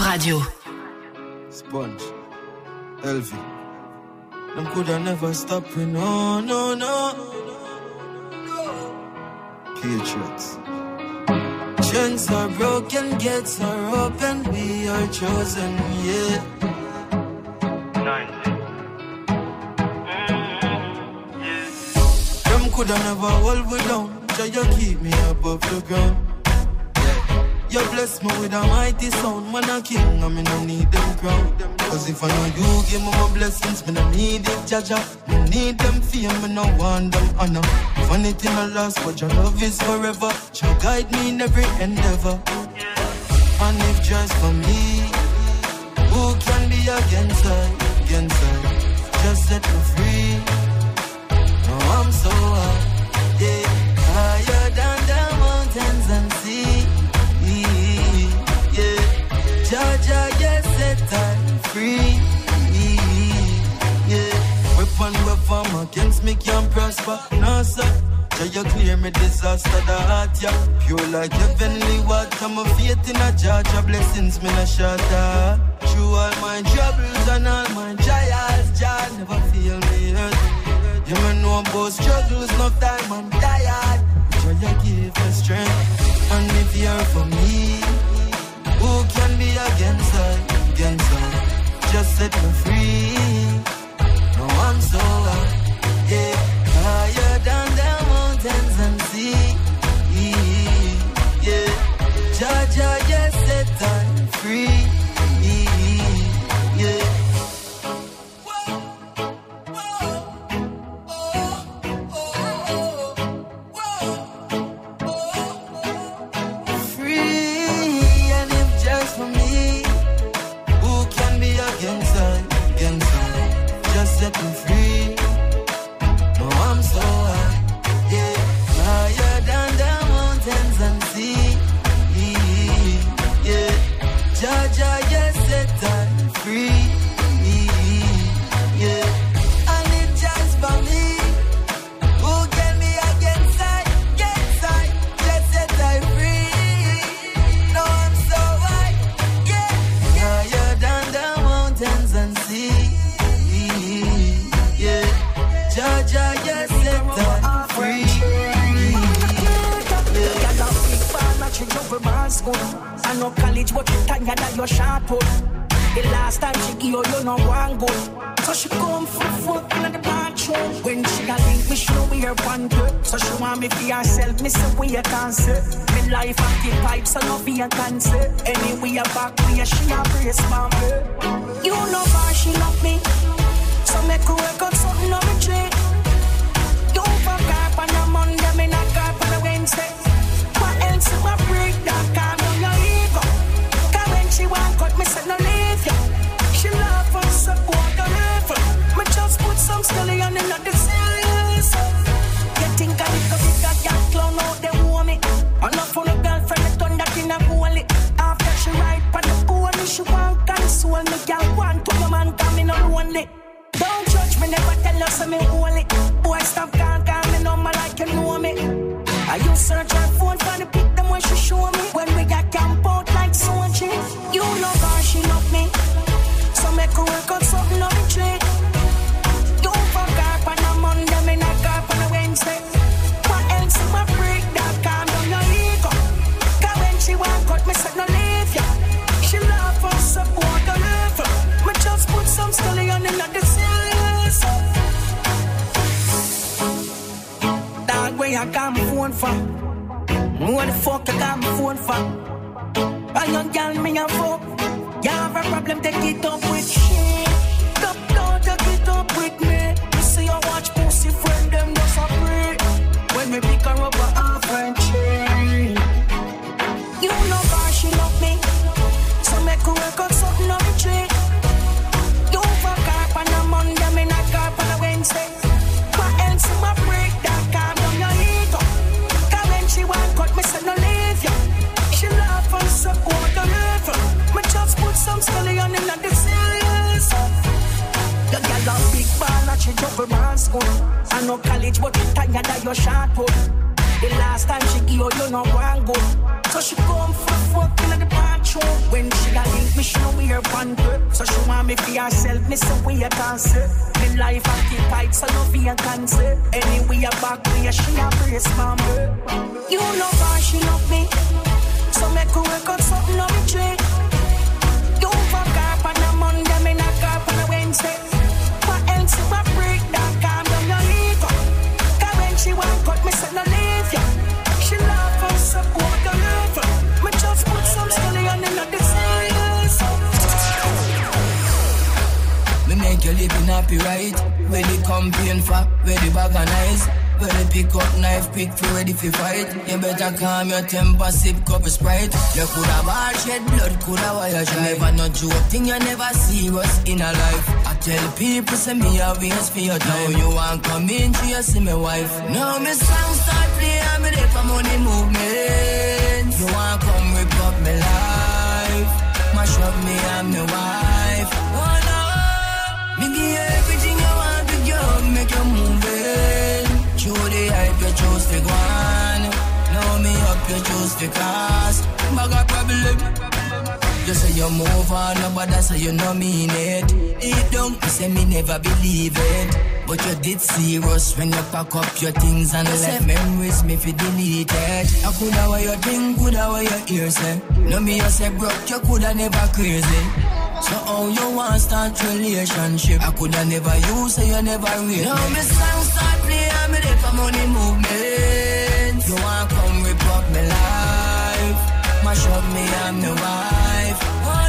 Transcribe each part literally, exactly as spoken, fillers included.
Radio. Sponge, L V. Them coulda never stop me, no, no, no. Patriots. Chains are broken, gates are open, we are chosen, yeah. Them coulda never hold me down, try to keep me above the ground. You bless me with a mighty sound, man a king, and me no need them crown. Cause if I know you give me my blessings, me no need it, Jaja. Me need them fame, me no want them honor. If anything I lost, but your love is forever. Shall guide me in every endeavor. And if just for me, who can be against I, against I? Just set me free. No, I'm so high, yeah, higher than the mountains and sea. Jaja, yes, set I'm free. Yeah, weapon we form against me can't prosper. No, sir. Jaja clear me disaster, the heart, yeah. Pure like heavenly water, my faith in a Jaja, blessings me no shatter. Through all my troubles and all my trials, Jah never feel me hurt. You may know about struggles, no time I'm tired. Jaja give me strength, and if you're for me, who can be against her, against her? Just set me free. No, I'm so high, yeah, higher than the mountains and sea. Yeah, Jaja, yes, set I'm free. Yeah. Set me free. No, I'm so high, yeah, higher than the mountains and sea. Yeah, Jaja, yes, set I'm free. Yeah, and it's just for me. Who can be against I? Against I? Just set I'm free. No, I'm so high, yeah, higher than the mountains and sea. Jaja, yes, set I'm free. Yeah, I big fan, I change over my school. I know college, but you tired of your shot put. The last time she give you, you know one go. So she come for fuck in the bathroom. When she got link me, she know we are one good. So she want me for herself, me say we a cancer. Me life occupied, so no be a cancer. Anyway, a back where she a brace, mama. You know why she love me. So make her work out something on the tree. You fuck up on a Monday, me knock up on a Wednesday. What else if I break that calm on your ego? Cause when she want cut, me say no leave ya. She love us, support the level. Me just put some scully on another serious. You think I look a bigger cat clown out there want me? Enough for the girlfriend, the turn that in a bully. After she ride on the pony, she want console me. Girl want to the man coming on lonely. Don't judge me, never tell us I'm holy. Boy, stop can't call me no more like you know me. I use search her phone for the pic them when she show me. When we got camp out like Sochi. You know her, she love me. So make her work out something on the tree. Don't fuck her on a Monday, me knock her on a Wednesday. What else if I break that calm down your ego? Cause when she want cut, me say no leave ya. She love us, support the level. Me just put some scully on another serious. Dog, where you got my phone from? What the fuck you got my phone from? I young girl, me a fuck. You have a problem, take it up with shit. Stop, don't take it up with me. You see you watch pussy friend, them just a pray. When me pick her up, a friend chain. You know why she love me. So make her work out something on the tree. Don't fuck up on a Monday, me knock up on a Wednesday. What else if I break that calm down your ego? Cause when she want cut, me say no leave ya. She love and support the level. Me just put some scully on another serious. The girl a big ball, and she jump around school. I know college, but you tired of your shot put. The last time she give you, you know one go. So she come for fuck in the bathroom. When she got link me, she know one girl. So she want me for herself, me say we a dancer. Me life occupied, so no fear cancer. Anyway, I back where she a brace mama. You love her, she love me. So make her work out something on me tree. You fuck up on a Monday, me knock up on a Wednesday. What else you a break down, calm down your ego. Cause when she want cut, me say no leave ya. She love us, support the love. Me just put some stallion in the serious. Me make you living happy, right? Where the campaign for, where the bag and eyes. When you pick up knife, pick for ready for fight. You better calm your temper, sip cup of Sprite. You could have all shed blood, could have wire shine. Never no joke, thing you never serious in a life. I tell people, say me a waste for your time. Now you want come in to you see me wife. Now me song start play and me there for money movement. You want come rip up me life. Mash up me and me wife. Oh no, me give you everything you want to give, make you move it. You the hype, you choose to go on. Now me up, you choose to cast. Bag a problem. You say you move on, nobody say you no mean it. Deep down, you say me never believe it. But you did serious when you pack up your things and left memories me fi delete it. I coulda what you think, coulda what you hear say. No me you say broke, you coulda never crazy. So how you want start relationship? I coulda never use, so you never read. Now me song start play and me there for money movement. You want come rip up me life, mash up me and me wife. Oh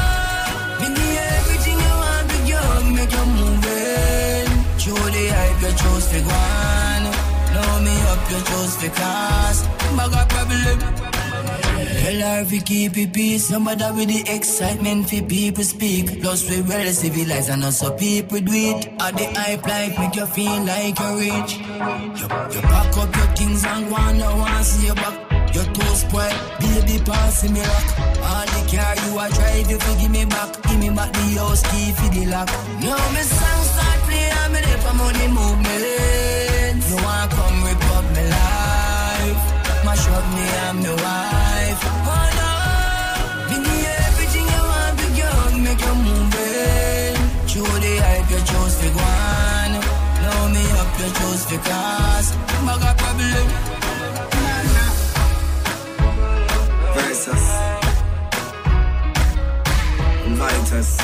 no, me give you everything you want to give, make you move it. Through the hype you choose to go on. Now me up you choose to cast. Bag a problem. Tell her if you keep it peace, somebody with the excitement for people speak. Plus we well civilized and also people do it. At the hype life make you feel like you're rich. You, you pack up your things and go on, no one see you back. Your toes spoiled, baby passing me rock. All the car you a drive, you fi give me back. Give me back the house key for the lock. Now me song start play and me there for money movement. You want come rip up me life, mash up me and me wife. Oh no, me give you everything you want to give, make you move it. Through the hype you choose to go on. Now me up you choose to cast. Bag a problem. Versus Invite us.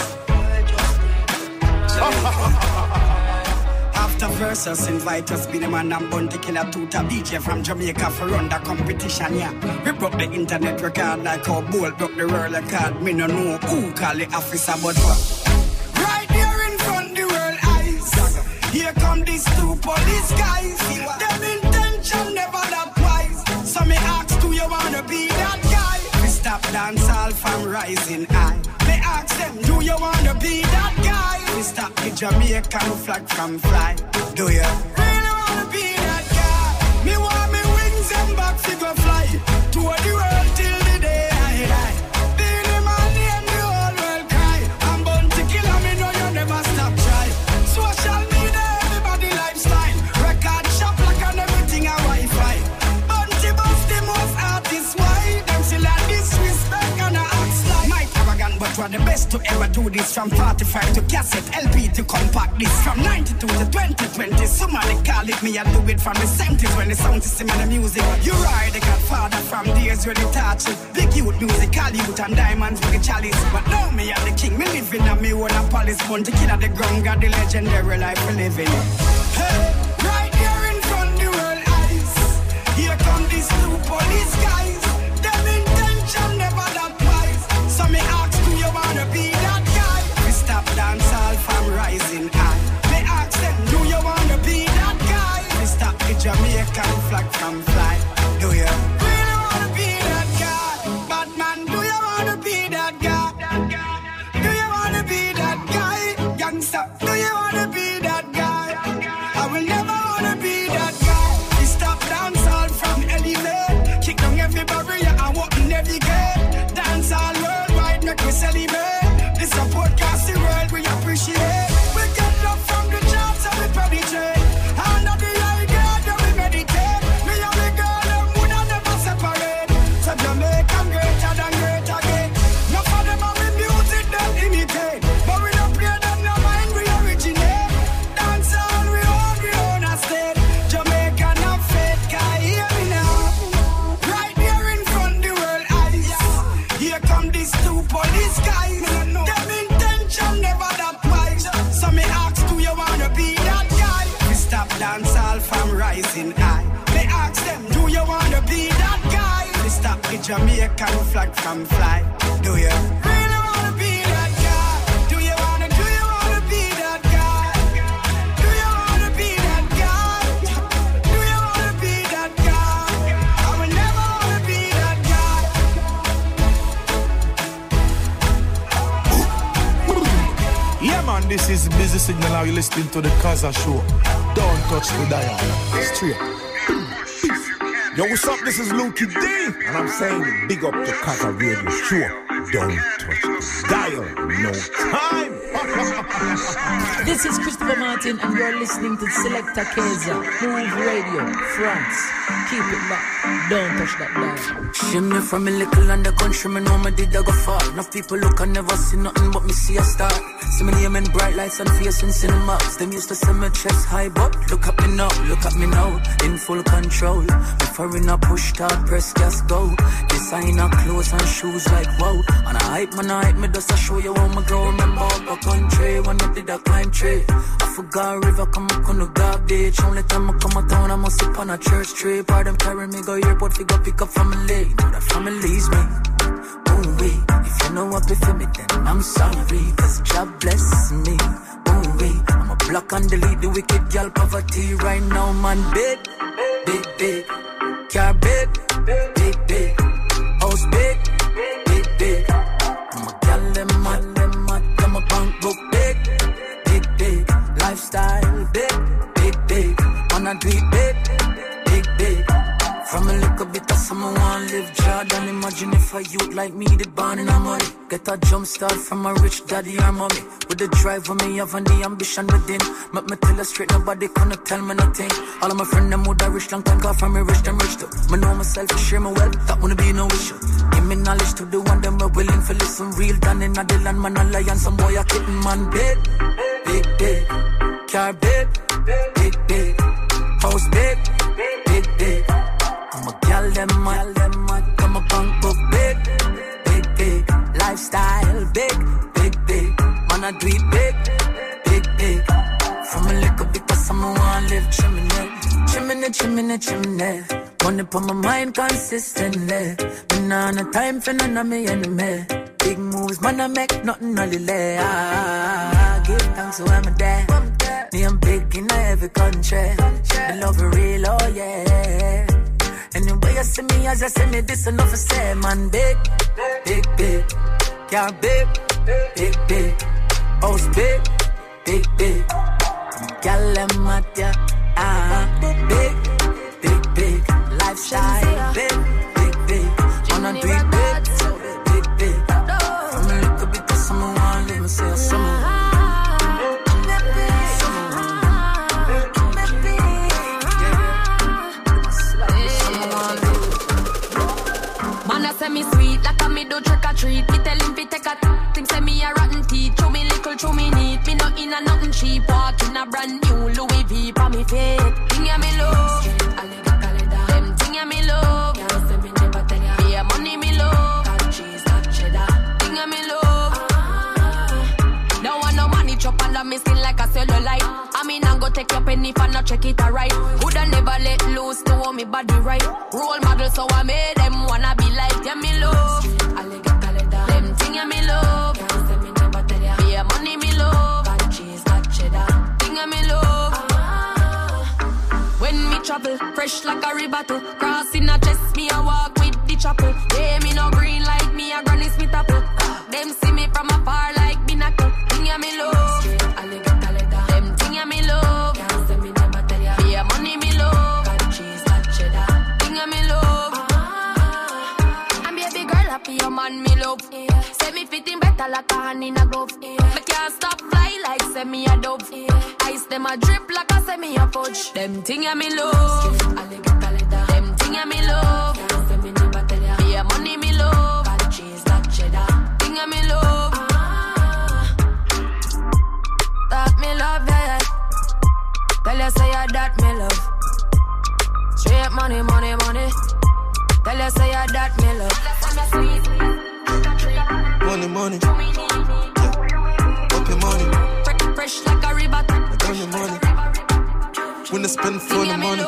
After Versus Invite us, be the man and bun to kill a tuta D J from Jamaica for run the competition, yeah. We broke the internet record like how Bolt broke the world record. Me no know who call the officer, but what? Right here in front the world eyes. Here come these two police guys. Them intention never that wise. So me ask, do you wanna be that guy? Stop dance all from rising high. Me ask them, do you wanna be that guy? We stop the Jamaican flag from fly. Do you really wanna be that guy? Me want me wings and back figure fly to the world till the day I die. Being the man name the whole world cry. I'm born to kill and me know you never stop try. Social media, everybody lifestyle. Record shop like on everything a Wi-Fi. Bunty bust the most artists, why? Them still at disrespect and a act like Mike Arrogant, but we're the best to ever do this. From forty-five to cassette, L P to compact this. From ninety-two to twenty twenty, somebody call it me. I do it from the seventies when the sound system and the music. You ride the Godfather from days when they touch it. Big youth music, all youth and diamonds with the chalice. But now me are the king, me living on me own a palace. Born to kill at the ground, got the legendary life we living. Hey, right here in front the world eyes. Here come these two police guys. Them intention never that wise. So me ask, do you wanna be that guy? We stop dance all from rising high. Me ask them, do you wanna be that guy? We stop the Jamaican flag from fly. Do you really wanna be that guy? Bad man, do you wanna be that guy? Do you wanna be that guy? Youngster, do you wanna be that guy? I will never wanna be that guy. We stop dance all from elevate. Kick down every barrier and walk in every gate. Dance all worldwide, make we celebrate. This a podcast, the world we appreciate. We get love from the jobs and we penetrate. Under the eye guard that we meditate. Me and the girl, them would never separate. So Jamaican greater than great again. No for them are with music, them imitate. these two police guys. Them intention never that wise. So me ask, do you wanna be that guy? We stop dance all from rising high. Me ask them, do you wanna be that guy? We stop the Jamaican flag from fly. Do you really wanna be that guy? Do you wanna, do you wanna be that guy? Do you wanna be that guy? Do you wanna be that guy? I will never wanna be that guy. Yeah man, this is Busy Signal. Now you're listening to the Kaza Show. Don't touch the dial. Straight. Yo, what's up? This is Lukey D, and I'm saying big up to Kaza Radio Show. Don't touch the dial. No time. This is Christopher Martin, and you're listening to Selecta Kaza, Move Radio, France. Keep it locked. Don't touch that dial. Shimmy from a little under country, me know me did I go far. Enough people look and never see nothing but me see a star. See me name in bright lights and face in cinemas. Them used to see me chest high, but look at me now, look at me now, in full control. Before in a push start, press gas go. Designer clothes and shoes like wow. And I hype man, I hype me just to show you how me go. Remember up a country when I did a climb tree. I forgot river come up on the garbage. Only time I come a town, I must sit on a church tree. Part them carry me go airport, figure pick up family. Know that family's me. Ooh wee, if you know what before me, then I'm sorry. Cause God bless me. Ooh wee, I'm a block and delete the wicked girl poverty right now, man. Big, big, big. Car big, big, big. House big, big, big. I'm a gal, them mad, them mad. I'm a bank book big, big, big. Lifestyle big, big, big. Wanna do it big, big, big. From a little bit of someone wanna live Jordan. Imagine if a youth like me did born in a money. Get a jump start from a rich daddy or mommy. With the drive for me, have and the ambition within. Make me tell her straight, nobody gonna tell me nothing. All of my friends, them would have rich long time, call from me rich, them rich too. Me know myself, I share my wealth, that wanna be no issue. Give me knowledge to the one, them are willing for listen. Real done in the land, man, a lion, some boy a kitten, man. Big, big, big. Car big, big, big. House big, big, big. I'm a gal, them mad, them mad. I'm a punk book big, big, big. Lifestyle big, big, big. Man, I do it big, big, big. From a little bit of someone wanna live chimney, chimney, chimney, chimney. Money put my mind consistently. Been on a time for none of me enemy. Big moves, man, I make nothing only lay. Ah, give thanks to I'm a dad. Me, I'm big in every country. The love is real, oh yeah. Anyway, you see me as I see me, this enough to say, man. Big, big, big. Car big, big, big. House big, big, big. Gal, them mad, yeah. Ah, big, big, big. Lifestyle, big, big, big. Wanna do it big, big, big. From a little bit of someone wanna live and say someone. Say me sweet, like a me do trick or treat. Me tell him fi take a t- think say me a rotten teeth. Chew me little, chew me neat. Me no in a nothing cheap. Walk in a brand new Louis V pa me feet. Thing ya me love, them thing ya me love. Can't say me never tell ya. Yeah, money me love. Got cheese, got cheddar. Thing ya me love. Ah. Don't want no money chop under me skin like a cellulite. I mean I go take your penny if I not check it alright. Woulda never let loose to hold me body right. Role model so I made them wanna be like. Yeah, me love. Them thing yeah, me love. Yeah, money me love. Got cheese, got cheddar. Thing yeah, me love. Ah. When me travel, fresh like a river too. Crossing a chest, me a walk with the chapel. Yeah, me no green like me a Granny Smith apple. Them see me from afar like binacle. Thing yeah, me love. Them thing yeah, me love. Yeah, money me love. Got cheese, got cheddar. Thing yeah, me love. For your man me love, yeah. Say me fitting better like a hand in a glove, yeah. Me can't stop fly like say me a dove, yeah. Ice them a drip like a say me a fudge. Them thing ya me love, them thing ya me love. Yeah, money me love, got cheese, got cheddar. Thing ya me love, ah. That me love, yeah. Tell you say ya that me love. Straight money, money, money. Tell you say ya that me love. money, money. Yeah. Up your money. Fresh like a river. I done your money. When I spend for the money.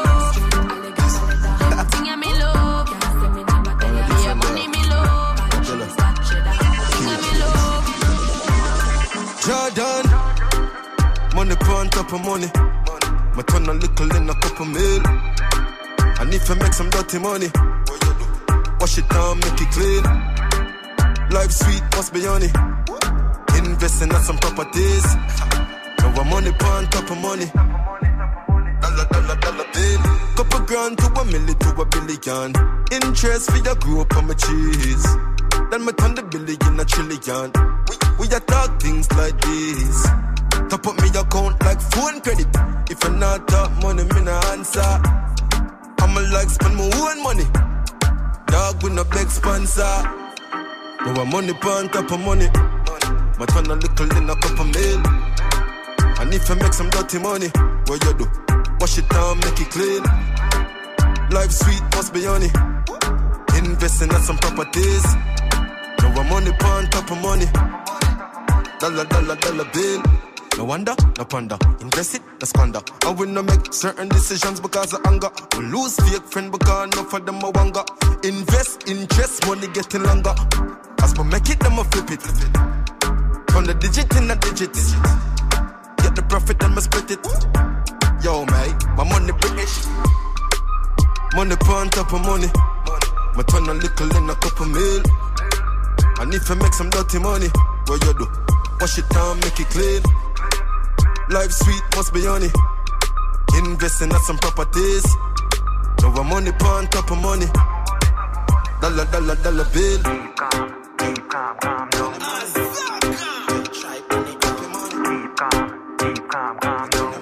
Sing me love. Yeah, money me love. Sing me love. Jordan. Money on top of money. My turn a little in a couple mil. And if I make some dirty money, wash it down, make it clean. Life sweet, must be honey. Investing in some properties. Now I'm money on top of money. Dollar, dollar, dollar bill. Couple grand to a milli to a billion. Interest for your group on my cheese. Then me turn the billion a trillion. We, we a talk things like this. Top up me account like phone credit. If I not talk money, me no answer. I'ma like spend my own money. Dog with no big sponsor. Now I'm money on top of money. My turn a little in a couple mil. And if I make some dirty money, what you do? Wash it down, make it clean. Life sweet, must be honey. Investing in some properties. Now I'm money on top of money. Dollar, dollar, dollar bill. No wonder, no ponder. Invest it, no squander. I will not make certain decisions because of anger. We lose fake friend because enough of them a wanga. Invest, interest, money getting longer. As we make it, them a flip it. Turn the digit in a digit. Get the profit, then we split it. Yo, mate, my money British. Money on top of money. My turn a little in a couple mil. And if I make some dirty money, what you do? Wash it down, make it clean. Life sweet, must be honey. Investing in some properties. Now I'm money on top of money. Dollar, dollar, dollar bill. Keep calm, keep calm, calm down. Keep calm, keep calm, calm down.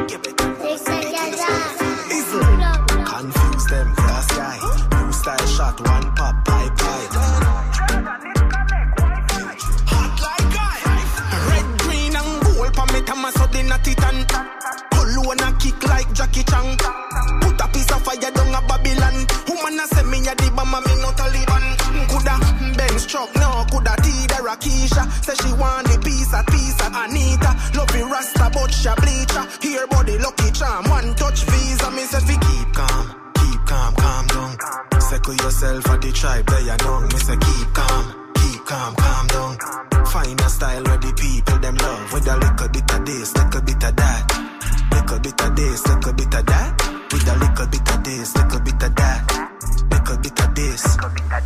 Confuse them, class guy. New style shot, one pop, pie, pie. I'ma so the natty tan. Cologne a kick like Jackie Chan. Put a piece of fire down a Babylon. Woman a say me a the bomb, me no Taliban. Coulda Benz truck, no coulda Tida Rakisha. Say she want the piece a piece of Anita. Love the Rasta but she bleacher. Here body lucky charm, one touch visa. Me say fi keep calm, keep calm, calm down. Circle yourself at the tribe, there you know. Me say keep calm, keep calm, calm down. Find a style where the people them love. With a little bit of this, little bit of that. Little bit of this, little bit of that. With a little bit of this, little bit of that. Little bit of this.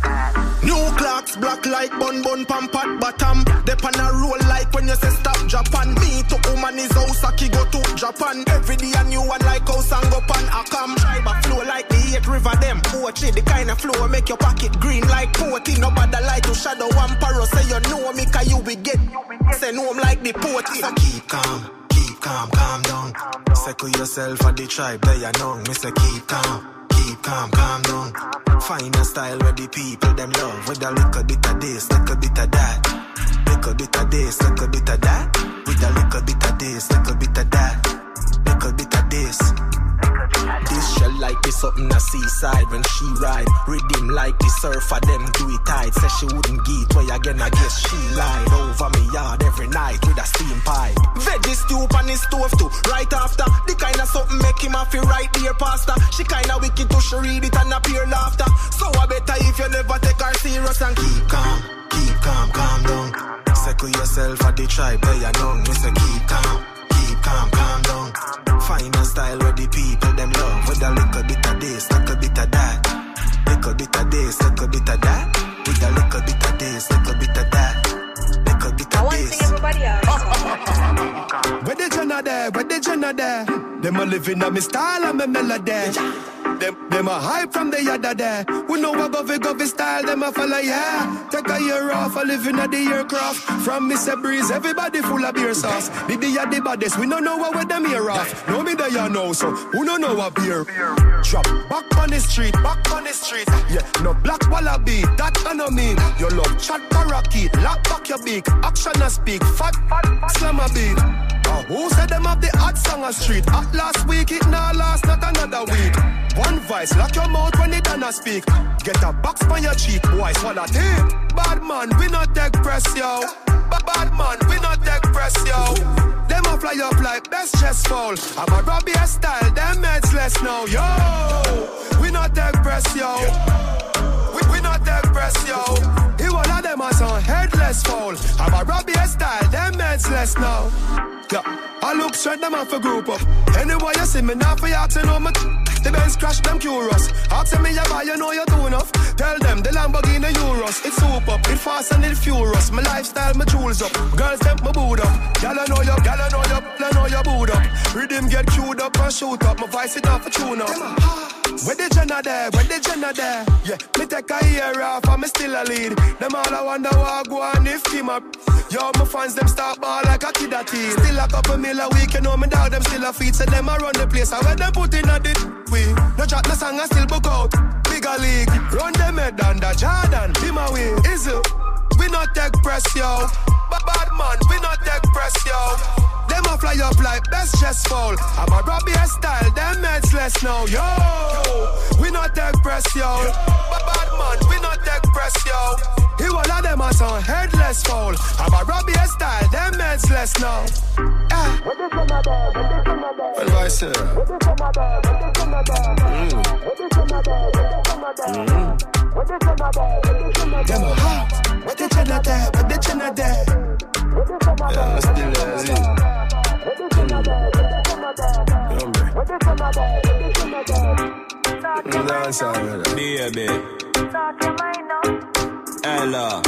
New clocks, black like bun bun pampat bottom. They pan a roll like when you say stop Japan. Me to woman is Osaki go to Japan. Every day a new one like how sang up and a come. Tribe a flow like the eight river them. Poetry, the kind of flow make your pocket green like potty. Nobody like to shadow one paro. Say you know me cause you will get. Say no I'm like the potty. So keep calm, keep calm, calm down. Circle yourself at the tribe, there you know. Me say keep calm. Keep calm, calm down. Find a style where the people them love. With a little bit of this, little bit of that. Little bit of this, little bit of that. With a little bit of this, little bit of that. Little bit of this. This shell like this something a seaside when she ride. Rhythm like the surfer, them do it tight. Says she wouldn't get way again, I guess she lied. Over me yard every night with a steam pipe. Veggie stew on his stove too. Right after, the kind of something make him happy right there, pasta. She kinda wicked to she read it and appear laughter. So I better if you never take her serious and keep calm, keep calm, calm down. Circle yourself at the tribe, there you know. Me say keep calm, keep calm, calm down. Find a style where the people them love. With a little bit of this, little bit of that. Little bit of this, little bit of that. With a little bit of this, little bit of that. Little bit of this. Everybody else. Where the Jenna there? Where the Jenna there? Them a living on me style and me melody. Them, them a hype from the yada there. We know a govy govy style, them a follow, yeah. Take a year off, a living at the aircraft. From Mister Breeze, everybody full of beer sauce. The the the baddest, we don't know what with them here off. No me that you know, so who don't know what beer. Drop back on the street, back on the street. Yeah, no black wallaby, that I no mean. Your love chat parakeet, lock back your beak. Action and speak, fat, fat, fat slam a beat. Uh, who said them have the hot song on street? At last week, it now last, not another week. One voice, lock your mouth when it done a speak. Get a box on your cheek, boy, swallow tape. Bad man. man, we not take press, yo. Bad, bad man, we not take press, yo. Them a fly up like best chest fall. I'm a Robbie style, them meds less now, yo. We not take press, yo. We, we not take press, yo. He all of them are some headless fall. I'm a Robbie style, them meds less now. Yeah, I look straight, them off a group up. Anyway, you see me now for you to know me. The Benz crash them curious. Ask me you buy, you know you do enough. Tell them the Lamborghini Euros. It's super, it fast and it furious. My lifestyle, my jewels up. Girls them my boot up. Y'all know you, y'all know you, y'all know you boot up. Rhythm get queued up and shoot up. My voice it off a tune up. Where the Jenna there? Where the Jenna there? Yeah, me take a year off and me still a lead. Them all I wonder what go on if team up. Yo, my fans them start ball like a kid a teen. Still a couple mil a week, you know me dog them still a feed. So them a run the place. I where them put in a dit. We no chat no song I still book out. Bigger league, run them head under Jordan. Him away, is it? We not take press, yo. But bad man, we not take press, yo. Them a fly up like best chest fall. I'm a Robbie style, them meds less now, yo. We not take press, yo. But bad man, we not take press, yo. He all of them are some headless fall. I'm a Robbie style, them meds less now. Ah. Well, I say. Them a hot. What the Jenna there? What the Jenna there? Yeah, I'm still lazy. Mm. Baby. Ella.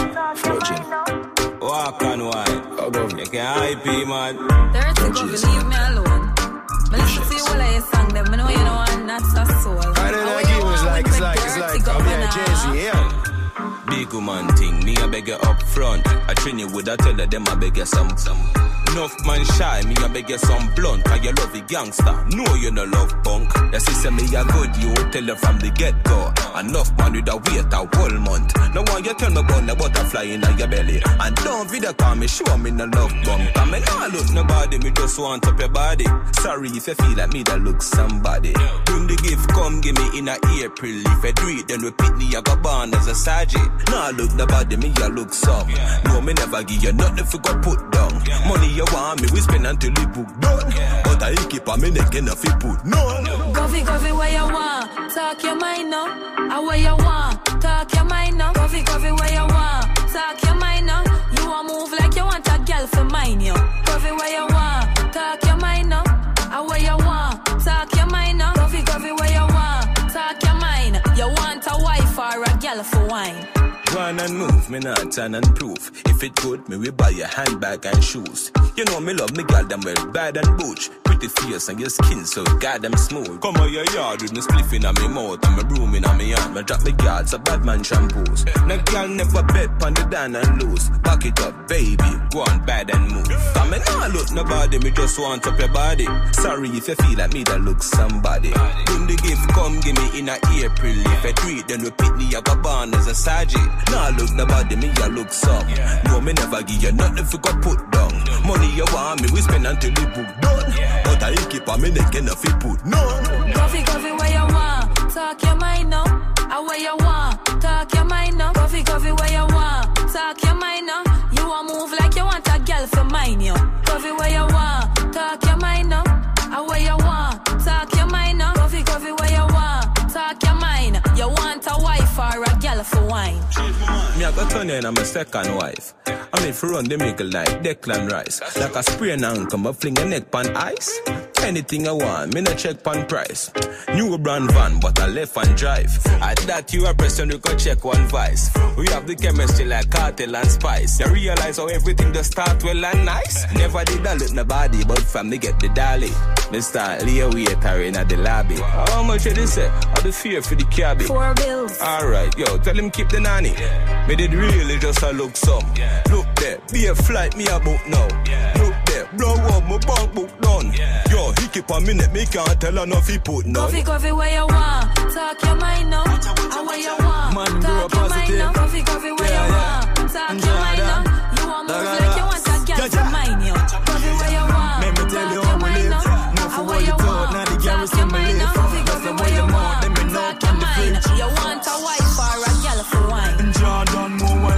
Fortune. Walk and wine. You can hype me, man. Dirty, go leave me alone. But listen to you while I sing them. I know you know I'm not so soul. I don't know, give it's like, it's like, it's like, I'm here, Jay-Z, yeah. Big woman thing, me I beg you up front. I train you with a tell them I beg you some some. Enough man shy, me I beg you some blunt. Cause you love the gangster, no you no love punk. The sister me a good, you tell her from the get-go. Enough man with a wait a whole month. No one you tell me about the butterfly in your belly. And don't video call me, show me no love bump. I mean I look nobody, me just want up your body. Sorry if you feel like me that look somebody. Bring the gift, come give me in a April. If I do it, then repeat me, I go born as a sergeant. Nah, look nobody, me I look some. No, me never give you nothing if you go put down. Money you want me, we spend until we book done. But I keep on me neck enough you put no. Coffee, coffee, where you want? Talk your mind now. I where you want? Talk your mind now. Coffee, coffee, where you want? Talk your mind now. You want move like you want a girl for mine, yo. Coffee, where you want? Talk your mind now. I where you want? Talk your mind now. Coffee, coffee, where you want? Talk your mind. You want a wife or a girl for wine? Go on and move, me not turn and proof. If it good, me we buy a handbag and shoes. You know me love me girl them well bad and butch. Pretty fierce and your skin so goddamn smooth. Come on your yard with me spliff in my mouth and me room in my hand. Me drop me guards a bad man shampoos. No girl never bet on the down and loose. Back it up baby, go on bad and move. I me nah look nobody, me just want up your body. Sorry if you feel like me that look somebody. Bring the gift, come give me in a April. If I do it, then repeat me, I go born as a sergeant. Nah look nobody, me I look some. No me never give you nothing if you go put down. Money you want me, we spend until we book done. But I keep on me neck enough you put no. Coffee, coffee, where you want? Talk your mind now. I where you want? Talk your mind now. Coffee, coffee, where you want? Talk your mind now. You want move like you want a girl for mine, yo. Coffee, where you want? Talk your mind now. I where you want? Talk your mind now. Coffee, coffee, where you want? Talk your mind. You want a wife or a girl for wine? Me I got turn you in my second wife. I mean for run the mickle like Declan Rice. Like a spray and ankle, I fling a neck pan ice. Anything I want, me no check pan price. New brand van, but I left and drive. At that you a person you can check one vice. We have the chemistry like cartel and spice. You realize how everything just start well and nice. Never did I look nobody, but from me get the dolly. Me start lay waiter in at the lobby. How much did they say? Or the fear for the cabby? Four bills. Alright, yo, tell him keep the nanny. Yeah. Me did really just a look some. Yeah. Look there, be a flight me a book now. Yeah. Look there, blow up my bank book done. Yeah. Yo, he keep a minute, me can't tell her enough he put none. Coffee, coffee, where you want? Talk your mind now. I where you want? Man, talk your mind now. Coffee, coffee, where yeah, you yeah. want? Talk Enjoy your mind that. Now. You want move like you want a girl for mine, yo. Coffee, where you want? Let me tell you how we live. Now for what you thought, now the garrison me live. That's the way you want, let me know on the fridge. You want a wife or a girl for wine? Jordan more while me feel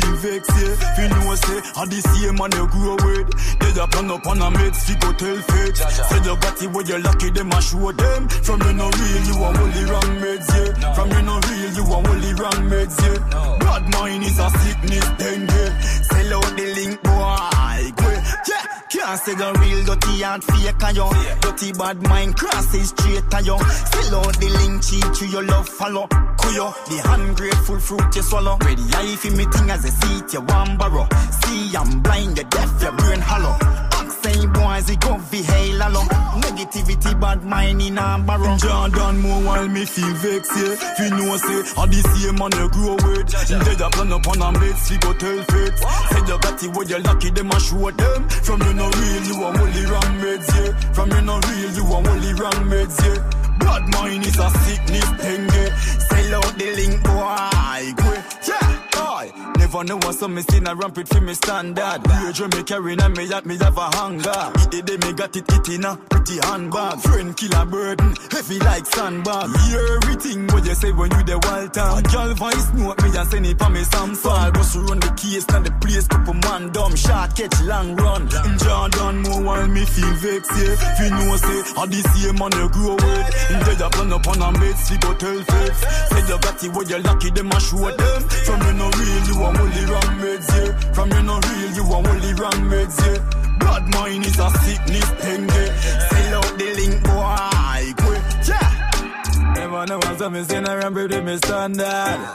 feel vexed, yeah. Feel no say, I the same man you grow with. They a plan up on a mates, fi go tell fate. Say you got it where you lucky, them a show them. From you no real, you a only wrong meds, yeah. From you no real, you a only wrong meds, yeah. Bad mind is a sickness, dengue. Sell out the link, boy, yeah. Can't say the real dirty and fake and you dirty bad mind crosses straight and you sell out the link cheat to your love follow. Kuyo, the ungrateful fruit you swallow. Ready eye for me thing as a seat you want borrow. See I'm blind, you deaf, your brain hollow. Same boys, he go fi hail along. Negativity, bad mind in a barrow. Jordan more while me feel vexed, yeah. Fi know say, I the same man you grow with. They a plan up on a mates, fi go tell fate. Say you got it where you lucky, them a show them. From you no real, you a only wrong meds, yeah. From you no real, you a only wrong meds, yeah. Bad mind is a sickness, dengue. Sell out the link, boy, yeah. Never know what some me seen a rampant for me standard. Rage me carrying and me at me have a hunger. It the day me got it it in a pretty handbag. Friend kill a burden, heavy like sandbag. Hear everything what you say when you the wild town. Girl voice note me and send it for me Samsung. Bust run the case and the place couple man dumb. Shot catch long run. In Jordan more while me feel vexed, yeah. Fi know say, I the same man you grow with. They a plan up on a mates, fi go tell fates. Say you got it where you lucky, them a show them. From you no real, you a only wrong meds, yeah. From you no real, you a only wrong meds, yeah. Bad mind is a sickness, dengue. Sell out the link, boy, yeah. Never know what's up, me saying I remember with me standard.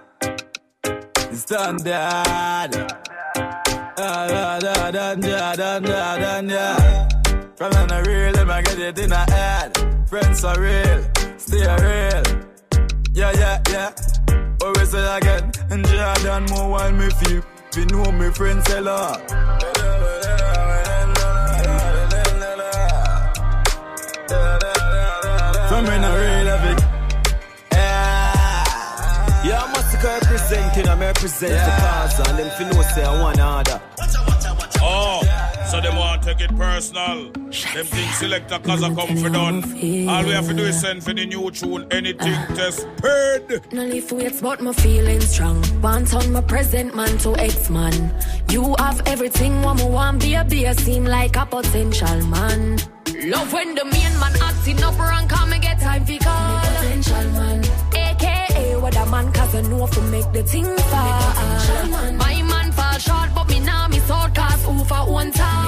Standard. Da da da da da da da da. From you no real, them I get it in a head. Friends are real, stay real. Yeah, yeah, yeah. Always say again, and Jordan more while me feel. You know me friends a lot. From me no real of it. Yeah, yeah, I must representing, I represent yeah. The cause, and them feel no say I want order. Oh, so them want to take it personal. Them things selector cause I come for done. All we have to do is send for the new tune. Anything uh, test paid. No leave weights but my feelings strong. Want on my present man to ex-man. You have everything what me want. Be a be a seem like a potential man. Love when the main man acting up wrong. Come and get time for call. Me potential man. A K A what a man cause I know for make the thing fall. My man fall short but me now me sword cause who for one time.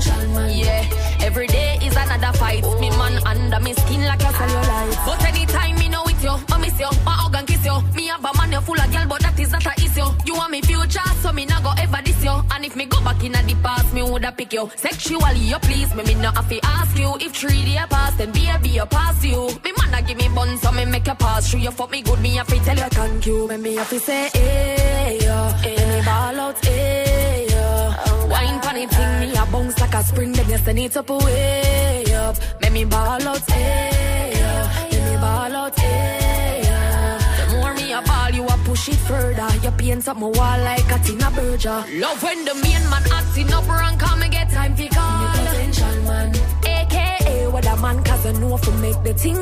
Yeah, every day is another fight. Oh. Me man under me skin like a cellulite. But anytime me know with you, I miss you, my organ kiss you. Me have a man you full of girl but that is not a issue. You want me future so me not go ever diss you. And if me go back in the past me woulda pick you. Sexually you please me, me not have to ask you. If three day pass then baby you pass you. Me man a give me bun so me make you pass through. You fuck me good me have to tell you thank you. Me me have to say hey yeah, hey me ball out hey yeah. Wine pon it thing me a bounce like a spring. Then you send it up way up. Make me ball out hey yeah, make me ball out hey yeah. The more me a ball you a push it further. You paint up my wall like a Tina Burger. Love when the main man acting up wrong. Come and get time to call. Me potential man. A K A what a man cause I know for make the thing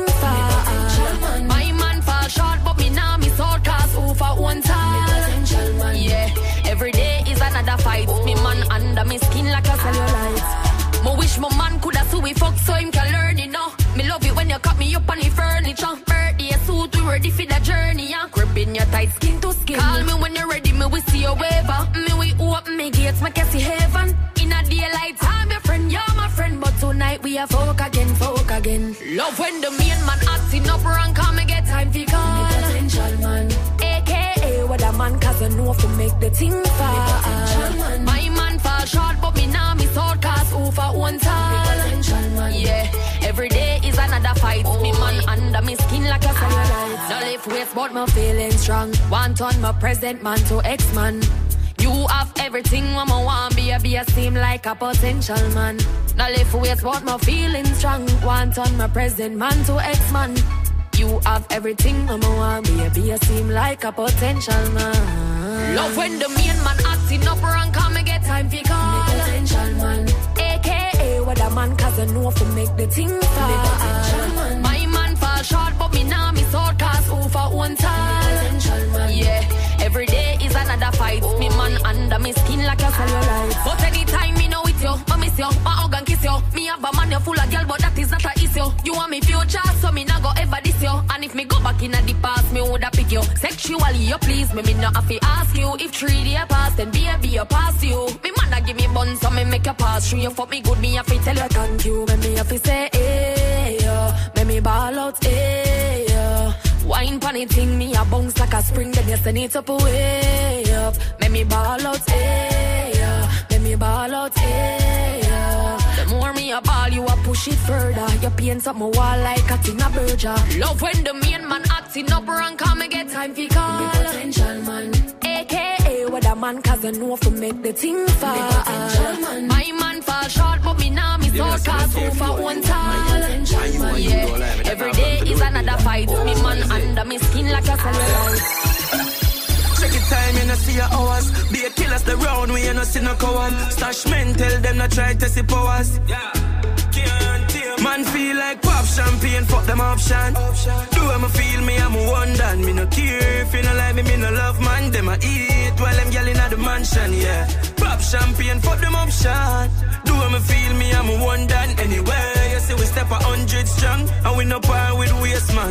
fall. My man fall short but me now me sword cause who for one time. Yeah, every day is another fight. Oh. Me man under me skin like a cellulite. Me wish my man coulda so we fuck so him can learn it now. Me love it when you cut me up on the furniture. Birthday suit we ready for the journey. Yeah, grip in your tight skin to skin. Call me when you're ready, me we see your waiver. Me we open me gates, make you see heaven. In a daylight, I'm your friend, you're my friend. But tonight we are folk again, folk again. Love when the main man acting up wrong. Come and get time for call. Me potential man. A K A what a man cause I know for make the thing fall. My man fall short but me now me sword cause who for one time. Yeah, every day is another fight. Oh. Me man under me skin like a cellulite. No lift weights but my feeling strong. Want on my present man to ex-man. You have everything what I want. Be a be a seem like a potential man. No lift weights but my feeling strong. Want on my present man to ex-man. You have everything I'm a want. Be a be a seem like a potential man. Love when the main man acting up wrong. Come and get time for call. Me potential man. A K A what a man cause I know for make the thing fall. My man fall short but me now me sword cause who for one time. Yeah, every day is another fight. fight. Me man under me skin like a cellulite. But anytime me know with you, I miss you, my hug and kiss you. Me have a man you full of girl, but that is not a issue. You want me future, so me not go ever diss you. And if me go back in the past, me woulda pick you. Sexually you please me, me not have to ask you. If three day pass, then baby you pass you. Me mother give me bun, so me make you pass through. You fuck me good, me have to tell you thank you. Me me have to say hey yeah, me me ball out hey yeah. Wine pon it thing, me a bounce like a spring, then you send it up away up. Me me ball out hey yeah, me me ball out hey yeah. The more me a ball, you a push it further. You paint up my wall like a thing a burger. Love when the main man acting up wrong, come and get time fi call. Me potential man, A K A with a man, cause you know for make the thing fall. Me potential man, my man fall short, but me now me so cause two for one tall. Yeah, every day is another fight. Me man under me skin like a cellulite. Check it time, you know see your hours. Be a killers the round, we you know see no coward. Stash men, tell them not try to see powers. Yeah. Man feel like pop champagne, fuck them option. Do them a feel me, I'm a one done. Me no care if you no like me, me no love man. Them a eat while them gyal inna the mansion, yeah. Pop champagne, fuck them option. Do them a feel me, I'm a one done. Anyway, you see we step a hundred strong, and we no par with waste man.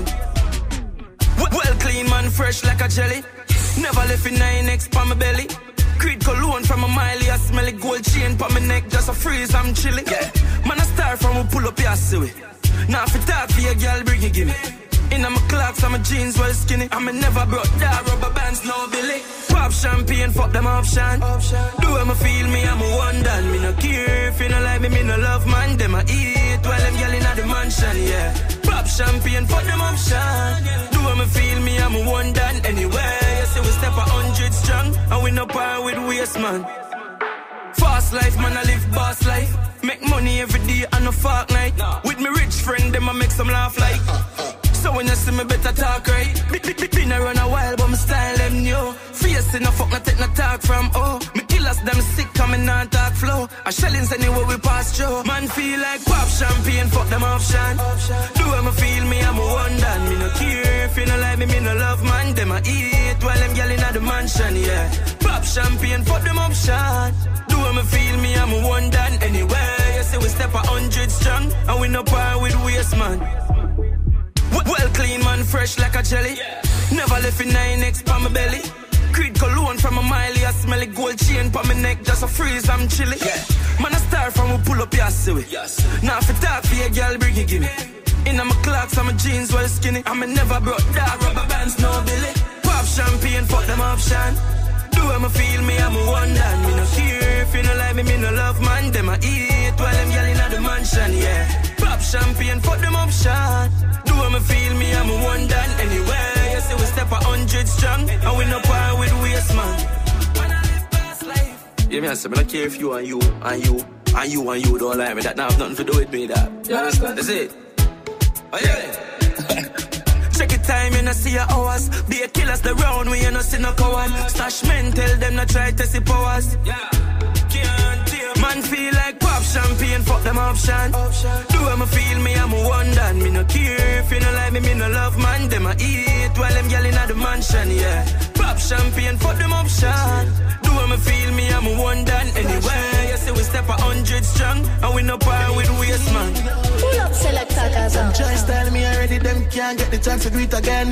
Well clean man, fresh like a jelly. Never left in nine X pa my belly. Creed cologne from a mile, I smell it. Gold chain pa my neck, just a freeze, I'm chilling. Yeah, man a star from we pull up your suey. Now if you talk for your girl, bring it, give me. Inna my clocks, and my jeans well skinny. I me never brought that rubber bands, no Billy. Pop champagne, fuck them option. Do them a feel me, I'm a one done. Me no care if you no like me, me no love man. Them a eat while them gyal inna the mansion, yeah. Pop champagne, fuck them option. Do them a feel me, I'm a one done. Anyway, you see we step a hundred strong, and we no par with waste man. Fast life, man, I live boss life. Make money every day and no fuck night. With me rich friend, them I make some laugh like. So when you see me better talk right. Been a run a while, but my style them new. Face in a fuck, not take no talk from oh. Me killers them sick, coming non talk flow. A shellings anywhere we pass through. Man feel like pop champagne, fuck them option. Do them a feel me, I'm a one done. Me no care if you no like me, me no love man. Them a eat while them gyal inna the mansion, yeah. Pop champagne, fuck them option. Do them a feel me, I'm a one done. Anyway, you see we step a hundred strong, and we no par with waste man. Well clean man, fresh like a jelly. Yeah. Never left in nine X pa my belly. Creed cologne from a mile, I smell it. Gold chain pa my neck, just a freeze, I'm chilly. Yeah. Man a star from we pull up your suey. Yes. Now if you talk for your girl, bring it, give me. Inna my clocks, and my jeans well skinny. I me never brought that rubber bands, no Billy. Pop champagne, fuck them option. Do them a feel me, I'm a one done. Me no care if you no like me, me no love man. Them a eat while them gyal inna the mansion, yeah. Pop champagne, fuck them option. Do them a feel me, I'm a one done. Anyway, you see we step a hundred strong, and we no par with waste man. When I live past life. Yeah, me I say, I don't care if you and you and you and you and you don't like me. That now have nothing to do with me, that. You understand? That's it. Oh yeah. Check it time, you know see your hours. Be a killers the round, we you know see no coward. Stash men, tell them not try to see powers. Yeah, can't tell. Man feel like pop champagne, fuck them option. Do them a feel me, I'm a one done. Me no care if you no like me, me no love man. Them a eat while them gyal inna the mansion, yeah. Pop champagne, fuck them option. Do them a feel me, I'm a one done. Anyway, you see we step a hundred strong, and we no par with waste man. Pull up Selecta Kaza. Just tell me already, them can't get the chance to do it again.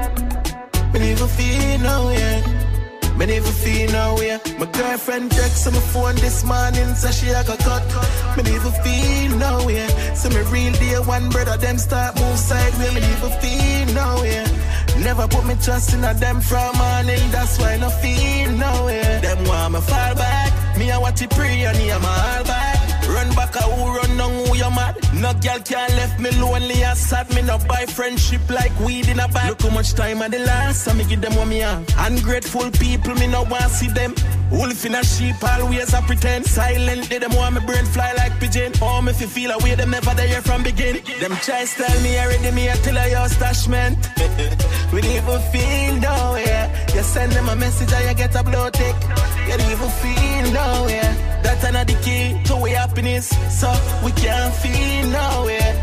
Me never feel no way. Me never feel no way. My girlfriend texts on my phone this morning, so she a got cut. Me never feel no way. So me real deal one brother, them start move sideways. Me never feel no way. Never put me trust in a them from morning, that's why I no feel no way. Them want me fall back. Me a watch it pray and I'm all back. Run back a who run down who you mad. No girl can't left me lonely and sad. Me no buy friendship like weed in a bag. Look how much time at the last, so me give them what me have. Ungrateful people, me no want see them. Wolf in a sheep, always a pretend. Silently, them want me brain fly like pigeon. Oh, me if you feel away, them never there from begin. Them try tell me already, me I tell her your stashment. We never feel no way. You send them a message and you get a blow tick. You never feel no way. That's another key to our happiness. So we can't feel no way. No, them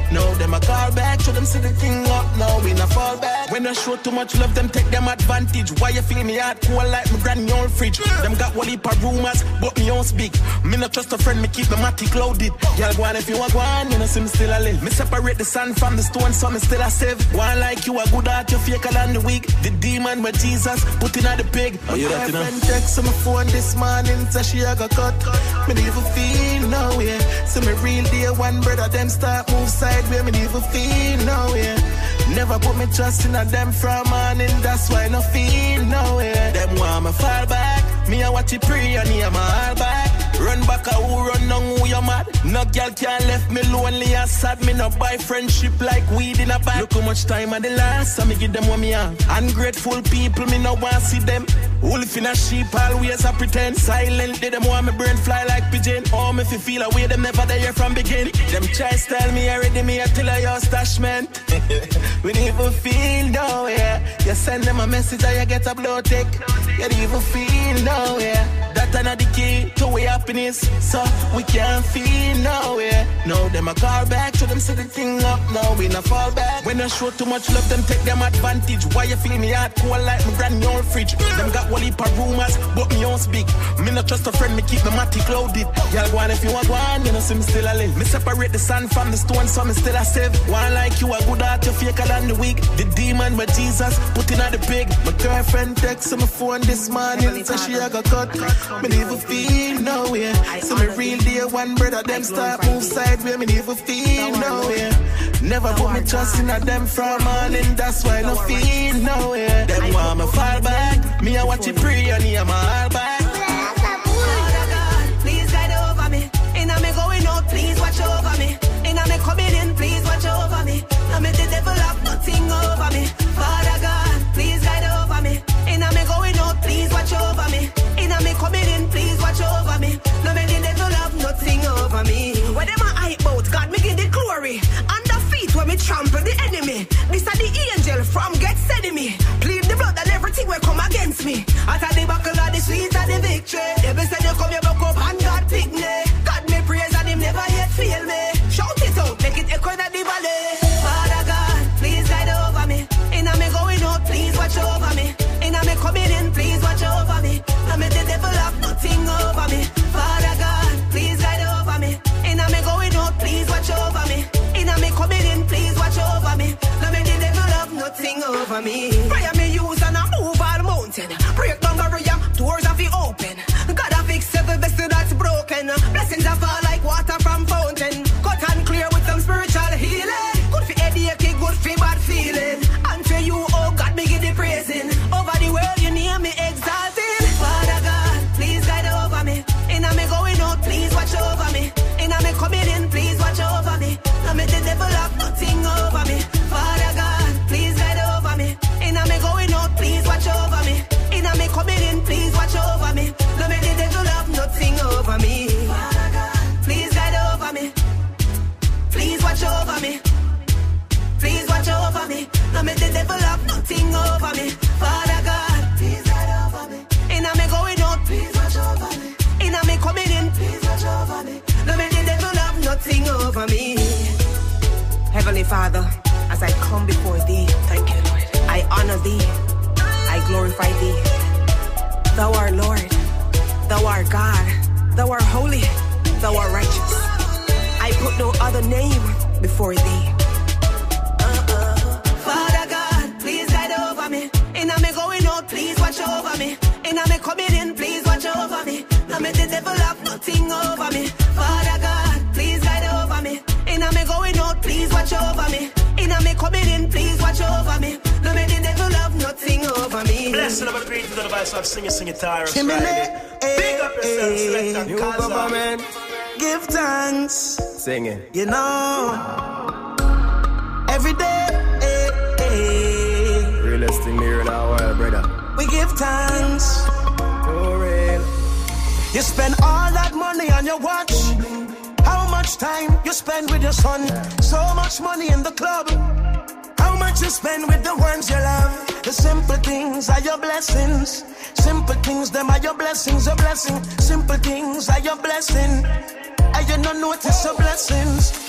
them a call back. Show them see the thing up now, we not fall back. When I show too much love, them take them advantage. Why you feel me hard cool like my granny old fridge? Them got one heap of rumors, but me don't speak. Me not trust a friend, me keep the matty clouded. Y'all go on if you want go on, you know see me still a live. Me separate the sand from the stone, so me still a save. One like you a good heart, you faker than the weak. The demon with Jesus, put in at the pig. Oh, you that, you know? My text on my phone this morning, so she a got cut. Me don't even feel no way. So me real dear one brother, them start move sideways. Me don't even feel no way. Never put me trust in a them from morning, that's why I no feel no way. Them want me fall back, me a watch it pray and hear my all back. Run back a who run down who you mad. No girl can't left me lonely and sad. Me no buy friendship like weed in a bag. Look how much time at the last, so me give them what me have. Ungrateful people, me no want see them. Wolf in a sheep, always a pretend. Silently, them want me brain fly like pigeon. Oh, me fi feel away, them never there from begin. Them try style me already, me a till I your stash man. We never feel no way. You send them a message and you get a blow tick. You never feel no way. That's another key to we happiness. So we can't feel no way. No, them a call back, show them see the thing up. No, we not fall back. When I show too much love, them take them advantage. Why you feel me hard cool like my granny old fridge? Them got one heap of rumors, but me don't speak. Me not trust a friend, me keep the matty clouded. Y'all go on if you want go on, you know see me still a live. Me separate the sand from the stone, so me still a save. One like you a good heart, you faker than the weak. The demon with Jesus, put in at the pig. My girlfriend text on my phone this morning, so she a got cut. Me never feel no way. So me real dear one brother, them start move sideways. Me never feel no way. Never put me trust in a them from morning, that's why I no feel no way. Them want me fall back, me a watch it pray and hear my all back. Please guide over me. Inna me going out, please watch over me. Inna me coming in, please watch over me. Now me the devil have nothing over me. Father God, please guide over me. Inna me going out, please watch over me. Inna me coming in, please watch over me. Now me the devil have nothing over me. When them a hype out, God me give the glory. Under feet when me trample the enemy. This are the angel from get sending me. Plead the blood and everything will come against me. After the buckle of the sweet of the victory. Every said you come you buck up and God pick me. God me praise and him never yet fail me. Shout it out, make it echo in the valley. Father God, please guide over me. Inna me going out, please watch over me. Inna me coming in, please watch over me. Now me the devil have nothing over me. Father God, please guide over me. Inna me going out, please watch over me. Inna me coming in, please watch over me. Now me the devil have nothing over me. Fire me use and I move all mountain. Break down barrier, doors have to open. God have fixed every vessel that's broken. Blessings that fall like water from fountain. Cut and clear with some spiritual healing. Good for headache, good for bad feeling. And for you, oh God, me give the praising. Over the world, you near me exalting. Father God, please guide over me. Inna me going out, please watch over me. Inna me coming in, please watch over me. Now me the devil have nothing over me. Father God, please guide over me. Inna me going out, please watch over me. Inna me coming in, please watch over me. Now me the devil have nothing over me. Father God, please guide over me. Please watch over me. Please watch over me. Now me the devil have nothing over me. Father God, please guide over me. Inna me going out, please watch over me. Inna me coming in, please watch over me. Now me the devil have nothing over me. Heavenly Father, as I come before thee, thank you, Lord. I honor thee. I glorify thee. Thou art Lord. Thou art God. Thou art holy. Thou art righteous. I put no other name before thee. Father God, please guide over me. Inna me going out, please watch over me. Inna me coming in, please watch over me. Now me the devil have nothing over me. Father God, please guide over me. Inna me going out, please watch over me. Inna me coming in, please watch over me. Now me the devil have nothing over me. Blessed and great to the device of singing, singing tyrants. Big up yourself, select New government, give thanks. Sing it. You know, every day, eh, eh, realest thing here in our world, brother. we give thanks. For real. You spend all that money on your watch. How much time you spend with your son? So much money in the club. How much you spend with the ones you love? The simple things are your blessings. Simple things, them are your blessings, a blessing. Simple things are your blessing. And you don't notice your blessings. You pick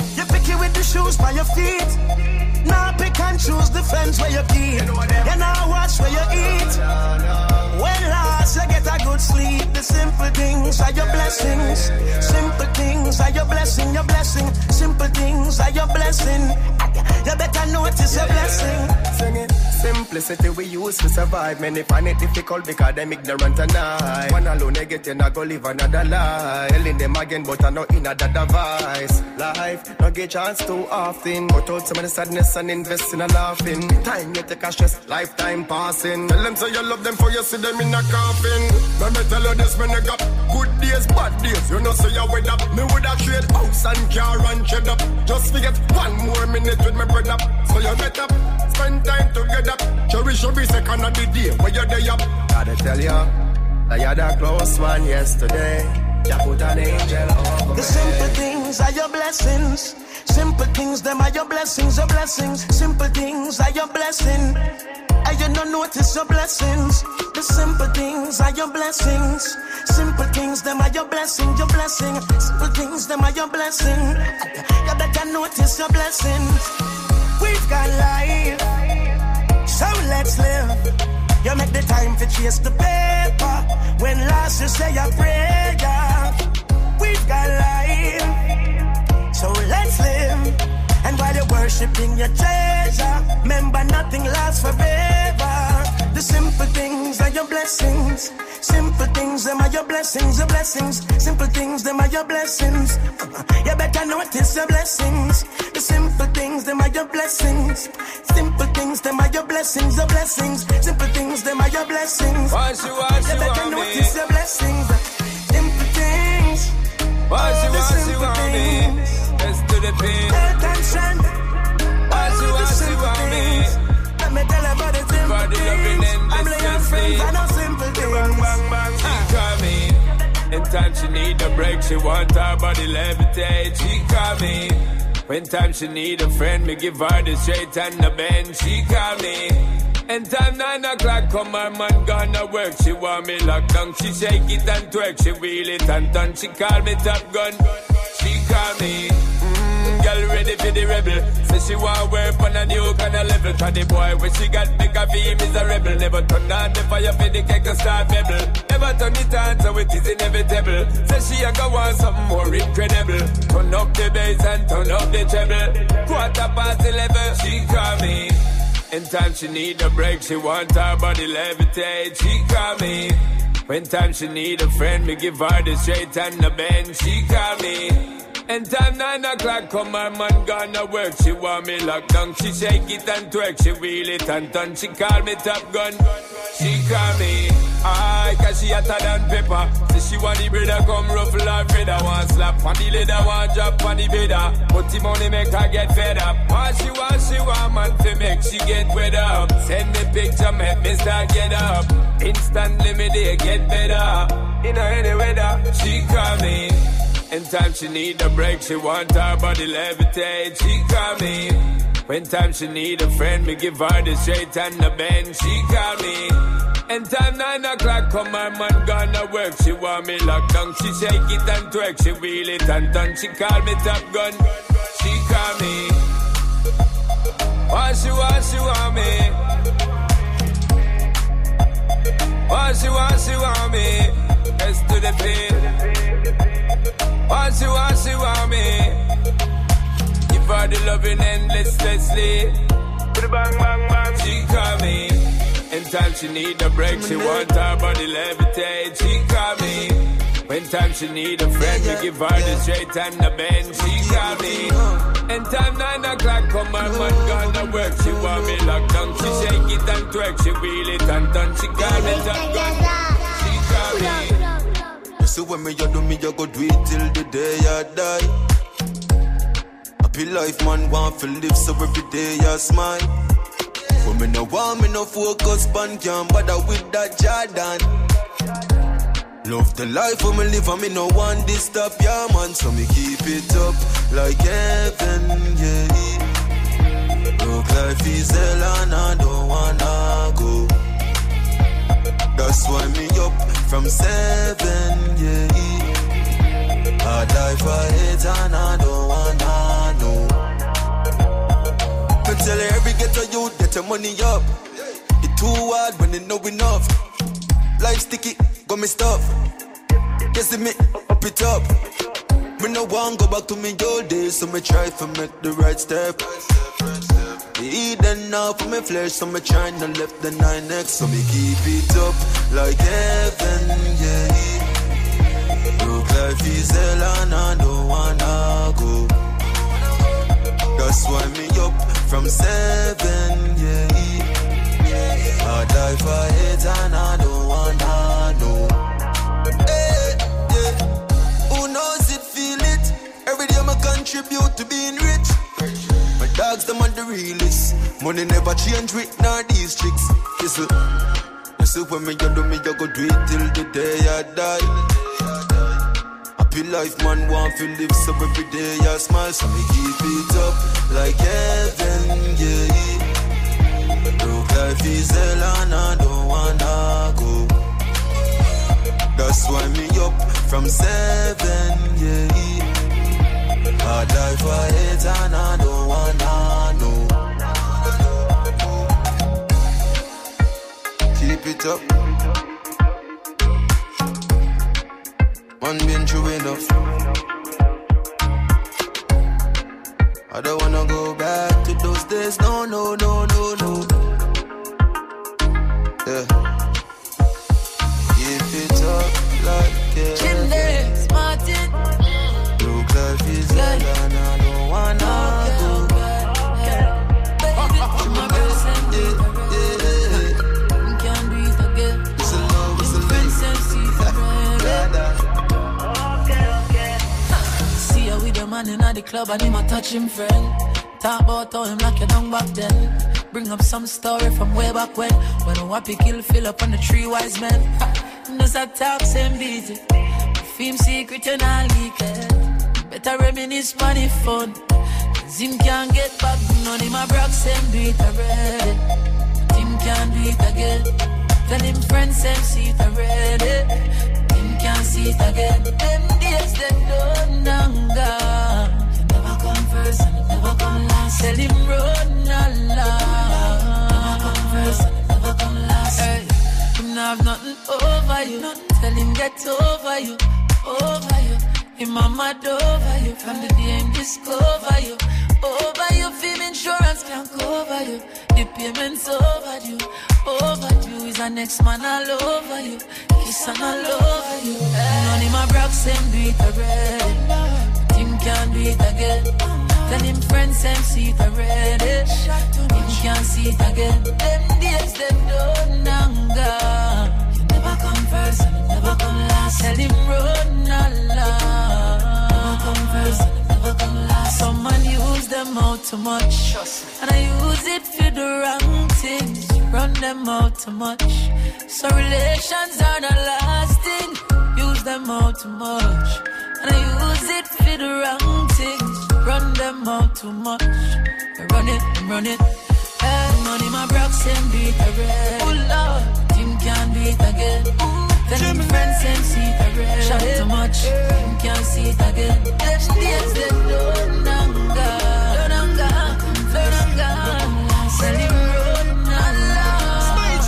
Cocky with the shoes by your feet. Now pick and choose the friends where you keep. You now watch where you eat. When last you get a good sleep. The simple things are your blessings. Simple things are your blessing, your blessing. Simple things are your blessing. You better notice your blessing. Sing it. Simplicity we use to survive. Many find it difficult because them ignorant and I. One alone they get in, I go live another life. Telling them again, but I know in a device. Life, no get chance too often. But out some of the sadness and invest in a laughing. Time you take a stress, lifetime passing. Tell them say you love them for you see them in a coffin. Let me tell you this, when I got good days, bad days. You know say you wed up. Me woulda trade house and car and shed up. Just forget one more minute with my bread up. So you get up, spend time together. Cherish every second of the day where you're there up. Gotta tell ya, that you're the close one yesterday. You put an angel over the simple things are your blessings. Simple things, them are your blessings, your blessings. Simple things are your blessing. And you don't notice your blessings. The simple things are your blessings. Simple things, them are your blessing, your blessing. Simple things, them are your blessing. You better notice your blessings. We've got life, so let's live. You make the time to chase the paper. When last you say a prayer. We've got life, so let's live. And while you're worshipping your treasure, remember nothing lasts forever. The simple things are your blessings. Simple things, them are your blessings, your blessings. Simple things, them are your blessings. You better notice your blessings. The simple things, them are your blessings. Simple things, them are your blessings, your blessings. Simple things, them are your blessings. Wash you, wash you, you better want notice me. your blessings. Simple things. Wash you, the wash you, simple want me. things. Let's do the pain. Attention. Wash you, wash you, want me. Let me tell you about the simple things. I'm laying friends, I know simple things. Bang, bang, bang. She call me. In time she need a break, she want her body levitate. She call me. When time she need a friend, me give her the straight and the bend. She call me. In time nine o'clock, come her man gonna work. She want me locked down. She shake it and twerk. She wheel it and turn. She call me Top Gun. She call me. Mm, girl ready for the rebel. Say she want work on a new kind of level. Try the boy when she got big of him is a rebel. Never turn on the fire for the cake and start bubble. Never turn it on so it is inevitable. Say she a go want something more incredible. Turn up the bass and turn up the treble. Quarter past eleven, she call me. In time she need a break, she want her body levitate. She call me. When time she need a friend, me give her the straight and the bend. She call me. In time nine o'clock, come her man gonna work. She want me locked down. She shake it and twerk. She wheel it and turn. She call me Top Gun. She call me. Aye, cause she hotter than pepper. Say she want the brother come ruffle her feather. Want slap on the leather, want drop on the better. But the money make her get fed up. Want she want, she want man to make she get wet up. Send me picture, make me start get up. Instantly me they get better. In any weather, she call me. In time she need a break, she want her body levitate. She call me. When time she need a friend, me give her the straight and the bend. She call me. In time nine o'clock, come her man gonna work. She want me locked down. She shake it and twerk. She wheel it and turn. She call me Top Gun. She call me. Why she want, she want me. Why she want, she want me. Let's do the pain. Why she want, she want me. Give her the loving endlessly. Bang, bang, bang. She call me. In time she need a break, she want her body levitate. She call me. When time she need a friend, we give her the straight and the bend. She call me. In time nine o'clock, come her man gonna work. She want me locked down. She shake it and twerk. She wheel it and turn. She call me Top Gun. She call me. You see when me you do me, you go do it till the day I die. Happy life man want to live, so every day I smile. But me no want me no focus pan, can't bother with that Jordan. Love the life for me live and me no want this stop, yeah man. So me keep it up like heaven, yeah. Look life is hell and I don't wanna go. That's why me up from seven, yeah. Hard life I hate and I don't wanna know. your money up. It too hard when it know enough. Life sticky, got me stuff. Guess me up it up. Me no want go back to me old days, so me try to make the right step. Eat enough for me flesh, so me try to left the nine next, so me keep it up like heaven, yeah. Broke life is hell and I don't wanna go. That's why me up from seven, yeah. Hard life I hate and I don't wanna know. Hey, yeah. Who knows it, feel it. Every day I contribute to being rich. My dogs, them on the realest. Money never change with none these tricks. Listen, listen, when me you do me, you go do it till the day I die. Happy life, man, want to live, so every day I smile. So me keep it up like heaven, yeah. Broke life is hell and I don't wanna go. That's why me up from seven, yeah. Hard life I hate and I don't wanna know. Keep it up. One been through enough. I don't wanna go back to those days. No, no, no, no, no. Yeah. Keep it up like yeah. Chimney, Martin. Broke life is hell and I don't wanna go. Baby, my best and yeah, yeah. You can't do it again. It's a love, it's a friends and see forever. Okay, okay. See her with the man in the club and him a touch him friend. Talk about how him lock you down back then. Bring up some story from way back when. When a wappy kill fill up on the three wise men. Just a talk same busy. Film secret and all leak it. Better reminisce money fun. Cause him can't get back. None of my brock same do it already. But him can't do it again. Tell him friends same see it already. Him can't see it again. Them days them done and gone. You never come first and you never come last. Tell him run along. Never come first and you never come last. Hey, him not have nothing over you. Tell him get over you, over you. Him mama over you. From the day him discover you, over you. Film insurance can't cover you. The payments overdue, overdue. Is a next man all over you. Kiss and all over you. None of my brothers same do it already. But him can't do it again. Tell him friends same see it already. Him can't see it again. Them days them done and gone. You never come first and you never come last. Tell him run along. Never come first and you never come last. Some man use them out too much, and I use it for the wrong things. Run them out too much, so relations are not lasting. Use them out too much, and I use it for the wrong things. Run them out too much. I run it, I run it. Hey, money my brothers and beat already. Oh Lord, Jim can't do it again. Then my friends and see it already. Shot too much, Jim can't see it again. Them days they don't and gone, don't and gone, don't and gone. Sell him run along.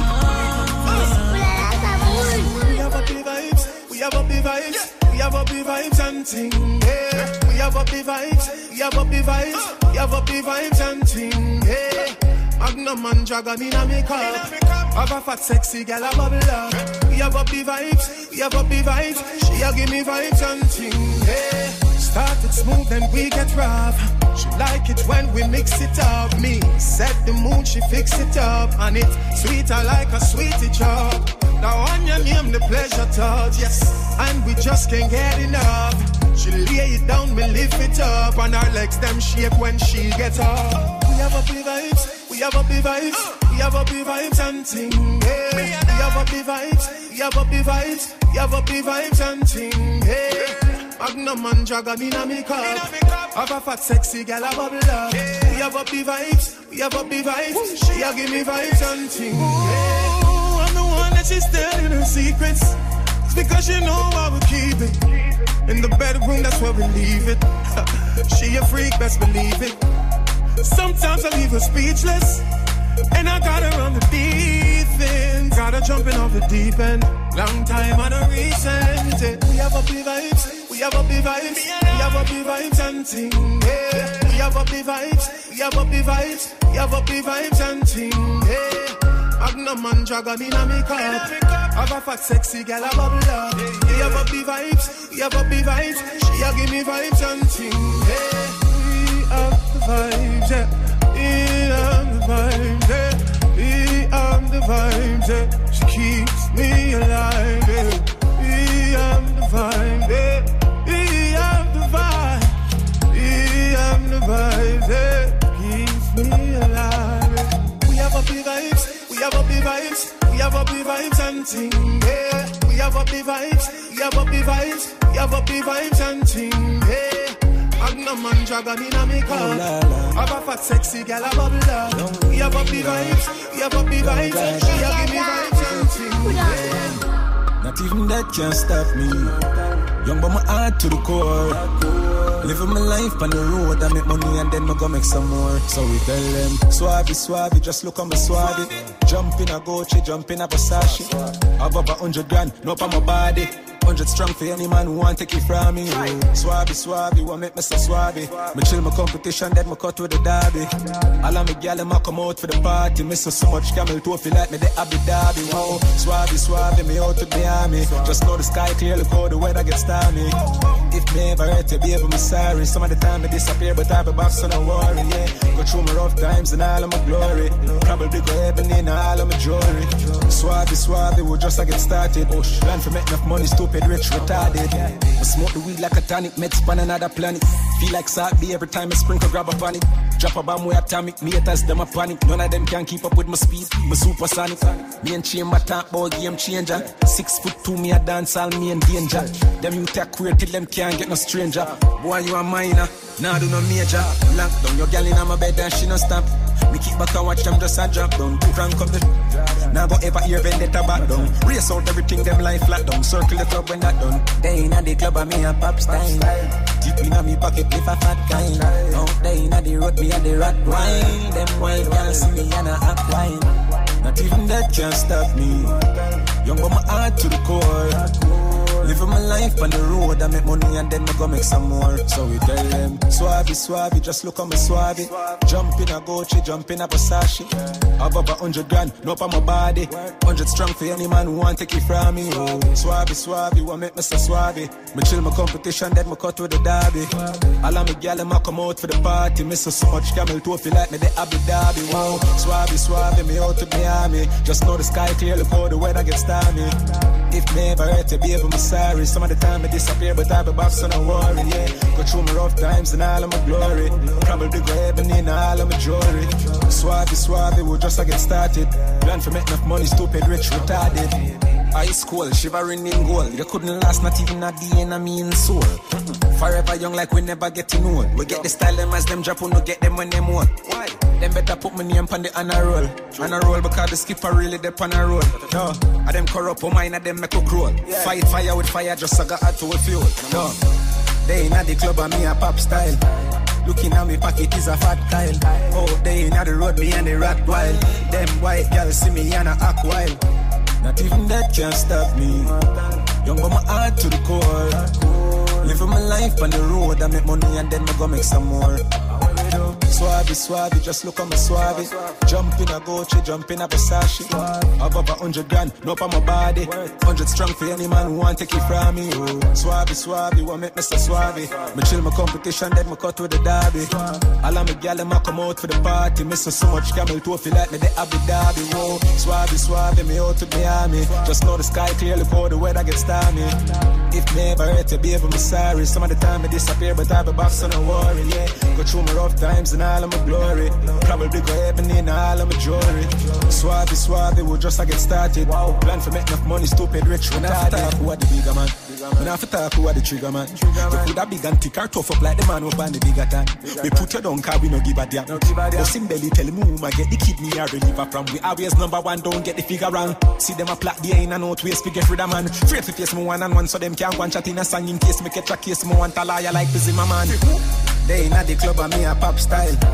We have up the vibes, we have up the vibes, we have up the vibes and ting. Yeah. We have up the vibes, we have up the vibes, we have up the vibes and ting. Yeah. Magnum and dragon in a make up. Have a fat sexy gal a bubble up. We have up the vibes, we have up the vibes. She a give me vibes and ting. Yeah. Started smooth and we get rough. She like it when we mix it up. Me set the mood, she fix it up. And it's sweeter like a sweetie chop. Now on your name the pleasure touch, yes. And we just can't get enough. She lay it down, me lift it up. And her legs them shake when she gets up. We have up the vibes, we have up the vibes, we have up the vibes and ting. Yeah. We have up the vibes, we have up the vibes, we have up the vibes and ting. Yeah. Magnum and dragon in a make up. Have a fat sexy gal a bubble up. We have up the vibes, we have up the vibes. She a give me vibes and ting. Yeah. I'm the one that she's telling her secrets. It's because you know I will keep it. In the bedroom, that's where we leave it. She a freak, best believe it. Sometimes I leave her speechless. And I gotta run the defense. Gotta jumping off the deep end. Long time on a recent. We have up the vibes. We have up the vibes. We have up the vibes and ting. Yeah. We have up the vibes. We have up the vibes. We have up the vibes and ting. Yeah. Magnum and dragon in a make up. Have a fat sexy girl a bubble up. We have up the vibes. We have up the vibes. She a give me vibes and ting. Yeah. We have the vibes. Yeah. We have the vibes. Yeah. We have the vibes. Yeah. She keeps me alive. Yeah. We have the vibes. Yeah. We have the vibe. We have the vibes. Yeah. Keeps me alive. Yeah. We have up the vibes. We have up the vibes. We have up the vibes and ting. Yeah. We have up the vibes. We have up the vibes. We have up the vibes and ting. Yeah. Magnum and dragon in a make up. Have a fat sexy girl a bubble up. We have up the vibes. We have up the vibes. We have give me vibes and ting. Yeah. Not even that can stop me. Young but my heart to the core. Living my life on the road, I make money and then I go make some more. So we tell them, Suave, Suave, just look on my Suave. Jump in a Gucci, jump in a Versace. Have up a hundred grand, no on my body. Hundred strong for any man who want take it from me. Suave, Suave, want make me so Suave. Me chill my competition, then me cut with the derby. All of me gal, them a come out for the party. Me so so much camel toe, feel like me the Abu Dhabi. Wow, Suave, Suave, me out to the army. Just know the sky clear, look how the weather gets stormy. If me ever hurt you, baby, me sorry. Some of the time I disappear, but I be back, so don't worry, yeah. Go through my rough times and all of my glory. Probably go heaven in all of my jewelry. Suave, Suave, we just a get started. Oh, plan for make enough money, stupid, rich, retarded. I smoke the weed like a tonic, med span another planet. Feel like Salt B every time I sprinkle, grab a panic. Drop a bomb way atomic, me haters, them a panic. None of them can keep up with my speed, my supersonic. Me and Chamber talk about game changer. Six foot two, me a dance, all me in danger. Them you take queer till them can't get no stranger. Boy, you a minor, nah do no major. Lock down your girl in my bed and she no stop. Me keep back and watch them just a drop down. Crank up the, now go ever hear vendetta back down. Race out everything, them life flat down. Circle the club when that done. They inna the club and me a pop style. Deep inna me pocket live a fat kind. Out there inna the road me a the rat wine. Them white girls see me and a act wine. Not even that can stop me. Young but my heart to the core. Living my life on the road, I make money and then I go make some more. So we tell them, Suave, Suave, just look on my Suave. Jump in a Gucci, jump in a Versace. Have up a hundred grand, no on my body. Hundred strong for any man who want take it from me. Oh, Suave, Suave, want make me so Suave. Me chill my competition, then me cut with the derby. All of me gal, them a come out for the party. Me so so much camel toe, feel like me the Abu Dhabi. Wow, Suave, Suave, me out to Miami. Just know the sky clear, look how the weather gets stormy. If me ever hurt you, baby, me sorry. Some of the time I disappear, but I be back, so don't worry, yeah. Go through my rough times and all of my glory. Probably go heaven in all of my jewelry. Suave, Suave, we just a get started. Plan for make enough money, stupid, rich, retarded. High school, shivering in gold. You couldn't last not even a day in a mean soul. Forever young like we never getting old. We get the style them as them drop on, we get them when them old. Why? Them better put my name on the honor roll. Honor roll because the skipper really dep on a roll. No, I them corrupt, oh mine, I them make a crawl. Yeah. Fight fire with fire, just I got add to a fuel. No, they inna the club and me a pop style. Looking at me pocket is a fat Kyle. Oh, they inna the road, me and the rat wild. Them white girls see me and a act wild. Not even that can stop me. Young but my heart to the core. Living my life on the road, I make money and then I go make some more. Suave, Suave, just look on my Suave. Jump in a Gucci, jump in a Versace. Have up a hundred grand, no on my body. Hundred strong for any man who want take it from me. Oh, Suave, Suave, want make me so Suave. Me chill my competition, then me cut with the derby. All of me gal, them a come out for the party. Me so so much camel toe, feel like me the Abu Dhabi. Whoa, Suave, Suave, me out to Miami. Just know the sky clear, look how the weather gets stormy. If me ever hurt you, baby, me sorry. Some of the time I disappear, but I be back, so don't worry, yeah. Go through my rough times and all of my glory. Probably go heaven in all of my jewelry. Suave, Suave, we just a get started. Wow. Plan for make enough money, stupid, rich, retarded. When I have to talk, who are the bigger man? When I have to talk, who are the trigger man? You put a big and thick or tough up like the man who on the bigger tan. We put you down cause we no give a damn. But Sim Belly tell me who I get the kidney or the liver from. We always number one, don't get the figure wrong. See them a plot the ain't a note, waste figure for the man. Afraid to face me one and one so them can't go and chat in a song in case me catch a case. Me want a liar like busy my man. They inna the club and me a pop style.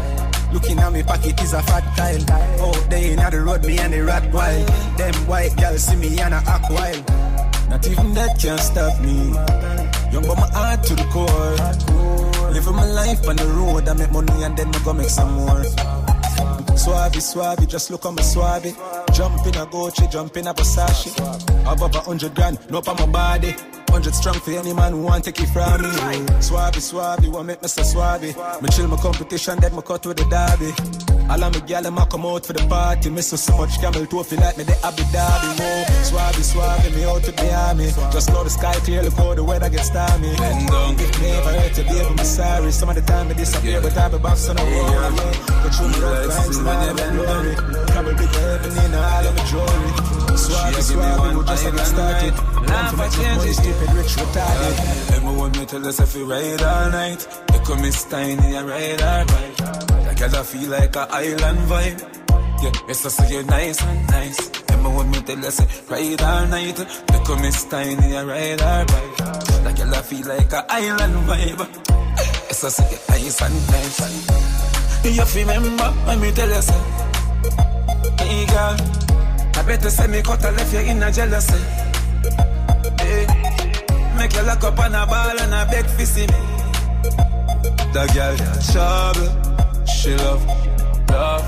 Looking at me pocket is a fat tile. Out there in the road, me and the rat wild. Them white girls see me and I act wild. Not even that can stop me. Young but my heart to the core. Living my life on the road, I make money and then I go make some more. Suave, suave, just look on my suave. Jump in a Gucci, jump in a Versace. Above a hundred grand, no pa my body. Hundred strong for any man who want take it from me. Suave, suave, want make me so suave. Me chill my competition, then me cut with the derby. All of my gal, them a come out for the party. Me so so much camel toe, feel like me the Abu Dhabi. More suave, suave, me out to the army. Just know the sky clear, look how the weather gets stormy. Bend down, if me ever hurt you, baby, I'm sorry. Some of the time me disappear, but I be back, so no worry. But you me rough times, man, you bend down. Probably big heaven in all of my jewelry. Suave, suave, we just get started. Time to make money, stupid, rich, retarded. Everyone me tell us if we ride all night. They come Miss Tiny and ride all right. That girl I feel like a island vibe. Yeah, it's just so you're nice and nice. Everyone me tell us ride all night. They come Miss Tiny and ride all right. That girl I feel like a island vibe. It's just so you're nice and nice. You have to remember when me tell us, hey girl, I better say me cut and left you in a jealousy. Hey, make you lock up on a ball and a beg for see me. That girl got trouble, she love, love.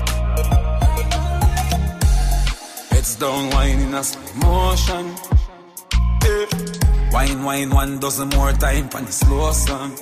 Heads down, wine in a slow motion. Hey, wine, wine, one dozen more time on the slow song.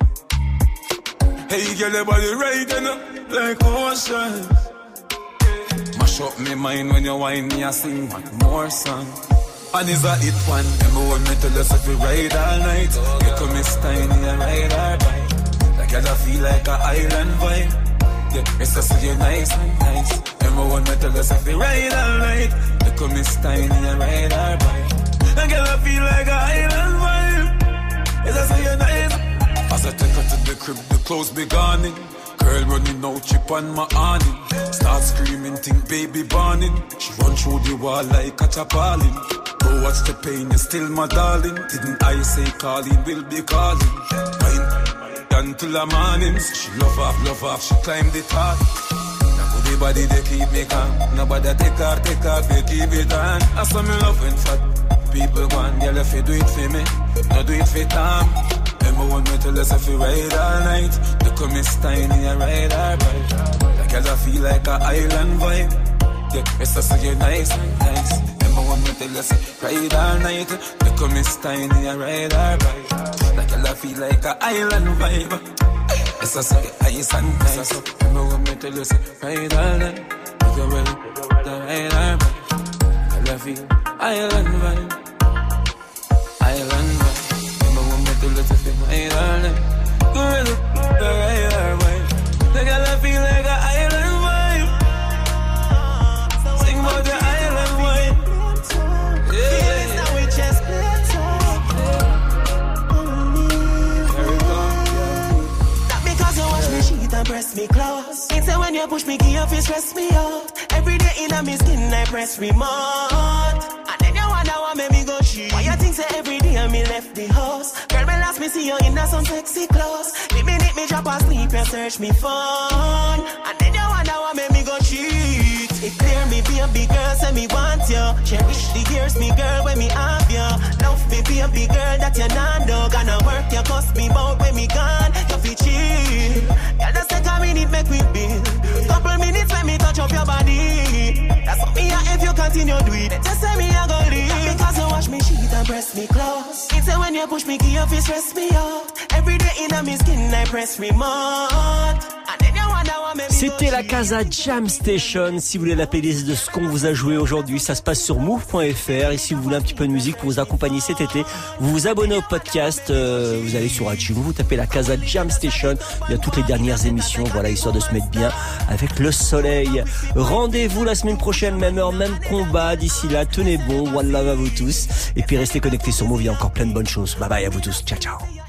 Hey, girl, your body riding up like ocean. Mash up me mind when you whine me, I sing one more song. And is a hit one. Remember when me tell us if we ride all night. You come Miss Tiny and ride all right. That girl I feel like a island vibe. Yeah, it's just so you're nice and nice. Remember when me tell us if we ride all night. You come Miss Tiny and ride all right. That girl I feel like a island vibe. It's just so you're nice. As I take her to the crib, the clothes be gone in. Girl running out, chip on my awning. Start screaming, think baby burning. She run through the wall like a chapalin. Go watch the pain, you're still my darling. Didn't I say calling, will be calling. Wine until the mornings. She love off, love off, she climbed the top. Now good body, they keep me calm. Nobody take her, take her, they keep it on. I saw me love when fat people gone. Girl, if you do it for me, no do it for Tom. Remember when me tell us if we ride all night. You come Miss Tiny and ride all right. That girl I feel like a island vibe. Yeah, it's just so you're nice and nice. Remember when me tell us ride all night. You come Miss Tiny and ride all right. That girl I feel like a island vibe. It's just so you're nice and nice. Remember when me tell us ride all night. You come ready to ride all right. Girl I feel island vibe. Island vibe. To let it feel my island. Gorilla, the island vibe. The girl I feel like an island vibe. Sing about the island vibe. Yeah. Feelings that we just Not because you watch me cheat and press me close. It's when you push me, give your face, stress me out. Every day in a me skin, I press remote. And then you wonder what made me go cheat. Why you think say every day I me left the house? Girl, when last me see you in some sexy clothes. The minute me drop asleep, you search me phone. And then you wonder what made me go cheat. It clear me be a big girl, say me want you. Cherish the years, me girl, when me have you. Love me be a big girl that you not do. Gonna work your cost me bout when me gone. You feel chill. Girl, just take a minute, make me build. Couple minutes, let me touch up your body. That's what me are if you continue do it. Just say me I go leave. Because you wash me sheet and press me close. It's when you push me, give your face, stress me out. Every day in a me skin, I press remote. And then you wonder what maybe. C'était la Casa Jam Station. Si vous voulez la playlist de ce qu'on vous a joué aujourd'hui, ça se passe sur move point f r. Et si vous voulez un petit peu de musique pour vous accompagner cet été, vous vous abonnez au podcast, euh, vous allez sur iTunes, vous tapez la Casa Jam Station. Il y a toutes les dernières émissions, voilà, histoire de se mettre bien avec le soleil. Rendez-vous la semaine prochaine, même heure, même combat. D'ici là, tenez bon, one love à vous tous. Et puis restez connectés sur Move, il y a encore plein de bonnes choses. Bye bye à vous tous, ciao ciao.